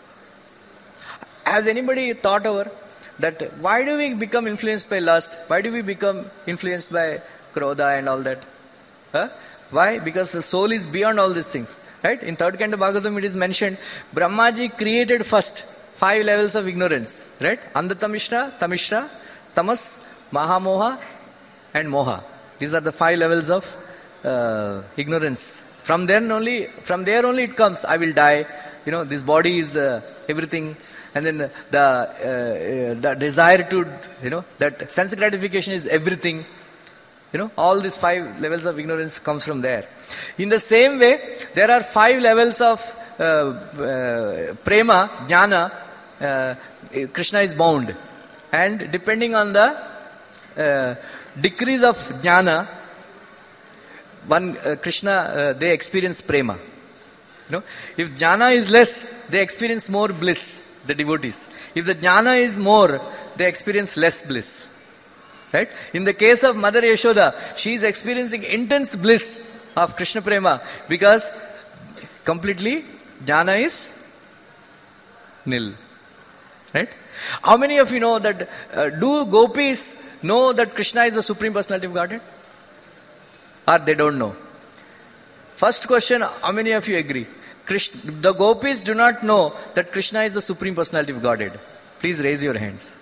S1: Has anybody thought over that why do we become influenced by lust? Why do we become influenced by krodha and all that? Huh? Why? Because the soul is beyond all these things. Right? In third canto Bhagavatam it is mentioned, Brahmaji created first five levels of ignorance. Right? Andhatamishra, Tamishra, Tamas, Mahamoha and Moha. These are the five levels of uh, ignorance. From there only, from there only it comes, I will die. You know, this body is uh, everything. And then the, the, uh, the desire to, you know, that sense gratification is everything. You know, all these five levels of ignorance comes from there. In the same way, there are five levels of uh, uh, prema, jnana, uh, Krishna is bound. And depending on the uh, decrease of jnana, one uh, Krishna, uh, they experience prema. You know, if jnana is less, they experience more bliss, the devotees. If the jnana is more, they experience less bliss. Right? In the case of Mother Yashoda, she is experiencing intense bliss of Krishna Prema because completely jnana is nil. Right? How many of you know that, uh, do gopis know that Krishna is the Supreme Personality of Godhead? Or they don't know? First question, how many of you agree? Krishna, the gopis do not know that Krishna is the Supreme Personality of Godhead. Please raise your hands.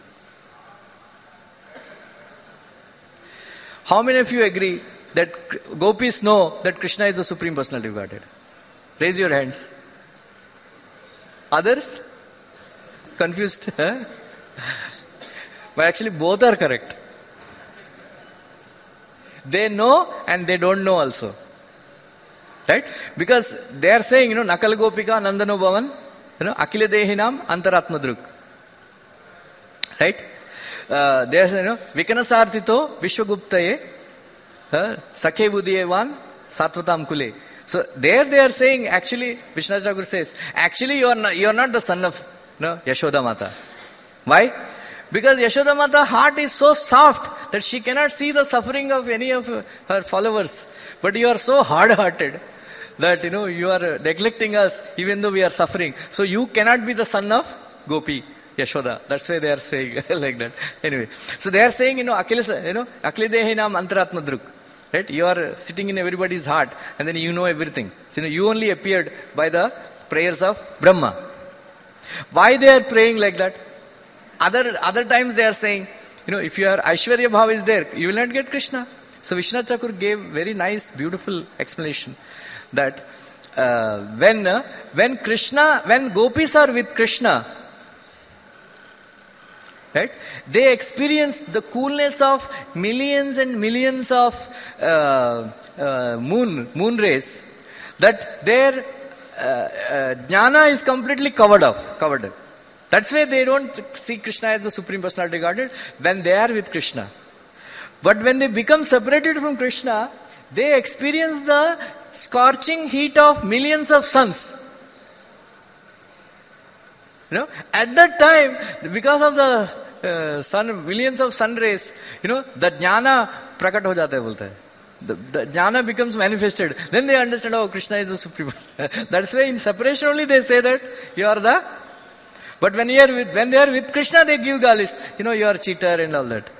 S1: How many of you agree that gopis know that Krishna is the Supreme Personality of Godhead? Raise your hands. Others? Confused? Huh? But actually both are correct. They know and they don't know also. Right? Because they are saying, you know, Nakal Gopika Nandano Bhavan, you know, Akila Dehinam Antaratmadruk. Right? Uh, they are saying, you know, Vikanasarthito Vishwaguptaye uh, Sakhe Budiyevan Satvatam Kule. So there they are saying, actually, Vishwanath Thakur says, actually you are not, you are not the son of, you know, Yashoda Mata. Why? Because Yashoda Mata's heart is so soft that she cannot see the suffering of any of her followers. But you are so hard-hearted that, you know, you are neglecting us even though we are suffering. So you cannot be the son of Gopi, Yashoda. That's why they are saying like that. Anyway, so they are saying, you know, Akila, you know, Aklidehinam Antaratmadruk. Right? You are sitting in everybody's heart and then you know everything. So, you know, you only appeared by the prayers of Brahma. Why they are praying like that? Other other times they are saying, you know, if your Aishwarya Bhava is there, you will not get Krishna. So Vishwanath Thakur gave very nice, beautiful explanation that uh, when uh, when Krishna, when gopis are with Krishna, Right? They experience the coolness of millions and millions of uh, uh, moon moon rays, that their uh, uh, jnana is completely covered up, covered up. That's why they don't see Krishna as the Supreme Personality Godhead when they are with Krishna. But when they become separated from Krishna, they experience the scorching heat of millions of suns. You know, at that time, because of the uh, sun, millions of sun rays, you know, the jnana prakat ho jata hai, bolte hai. The, the jnana becomes manifested. Then they understand, oh, Krishna is the Supreme. That's why in separation only they say that you are the. But when you are with, when they are with Krishna, they give galis. You know, you are cheater and all that.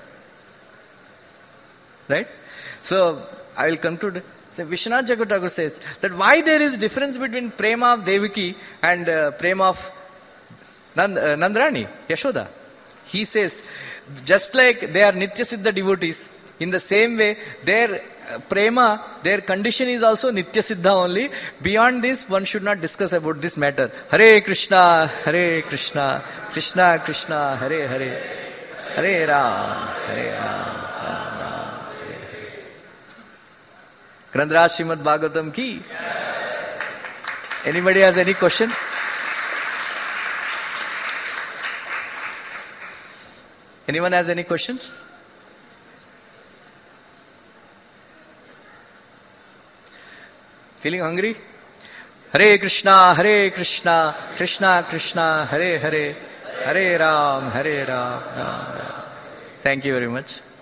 S1: Right? So I will conclude. So Vishwanath Chakravarti says that why there is difference between prema of Devaki and uh, prema of Nand, uh, Nandrani, Yashoda. He says, just like they are Nitya Siddha devotees, in the same way, their uh, prema, their condition is also Nitya Siddha only. Beyond this, one should not discuss about this matter. Hare Krishna, Hare Krishna, Krishna Krishna, Hare Hare, Hare Ram, Hare Ram, Ram Ram, Hare Hare. Grantaraj Srimad Bhagavatam ki. Anybody has any questions? Anyone has any questions? Feeling hungry? Hare Krishna, Hare Krishna, Krishna Krishna, Hare Hare, Hare Ram, Hare Ram, Ram Ram. Thank you very much.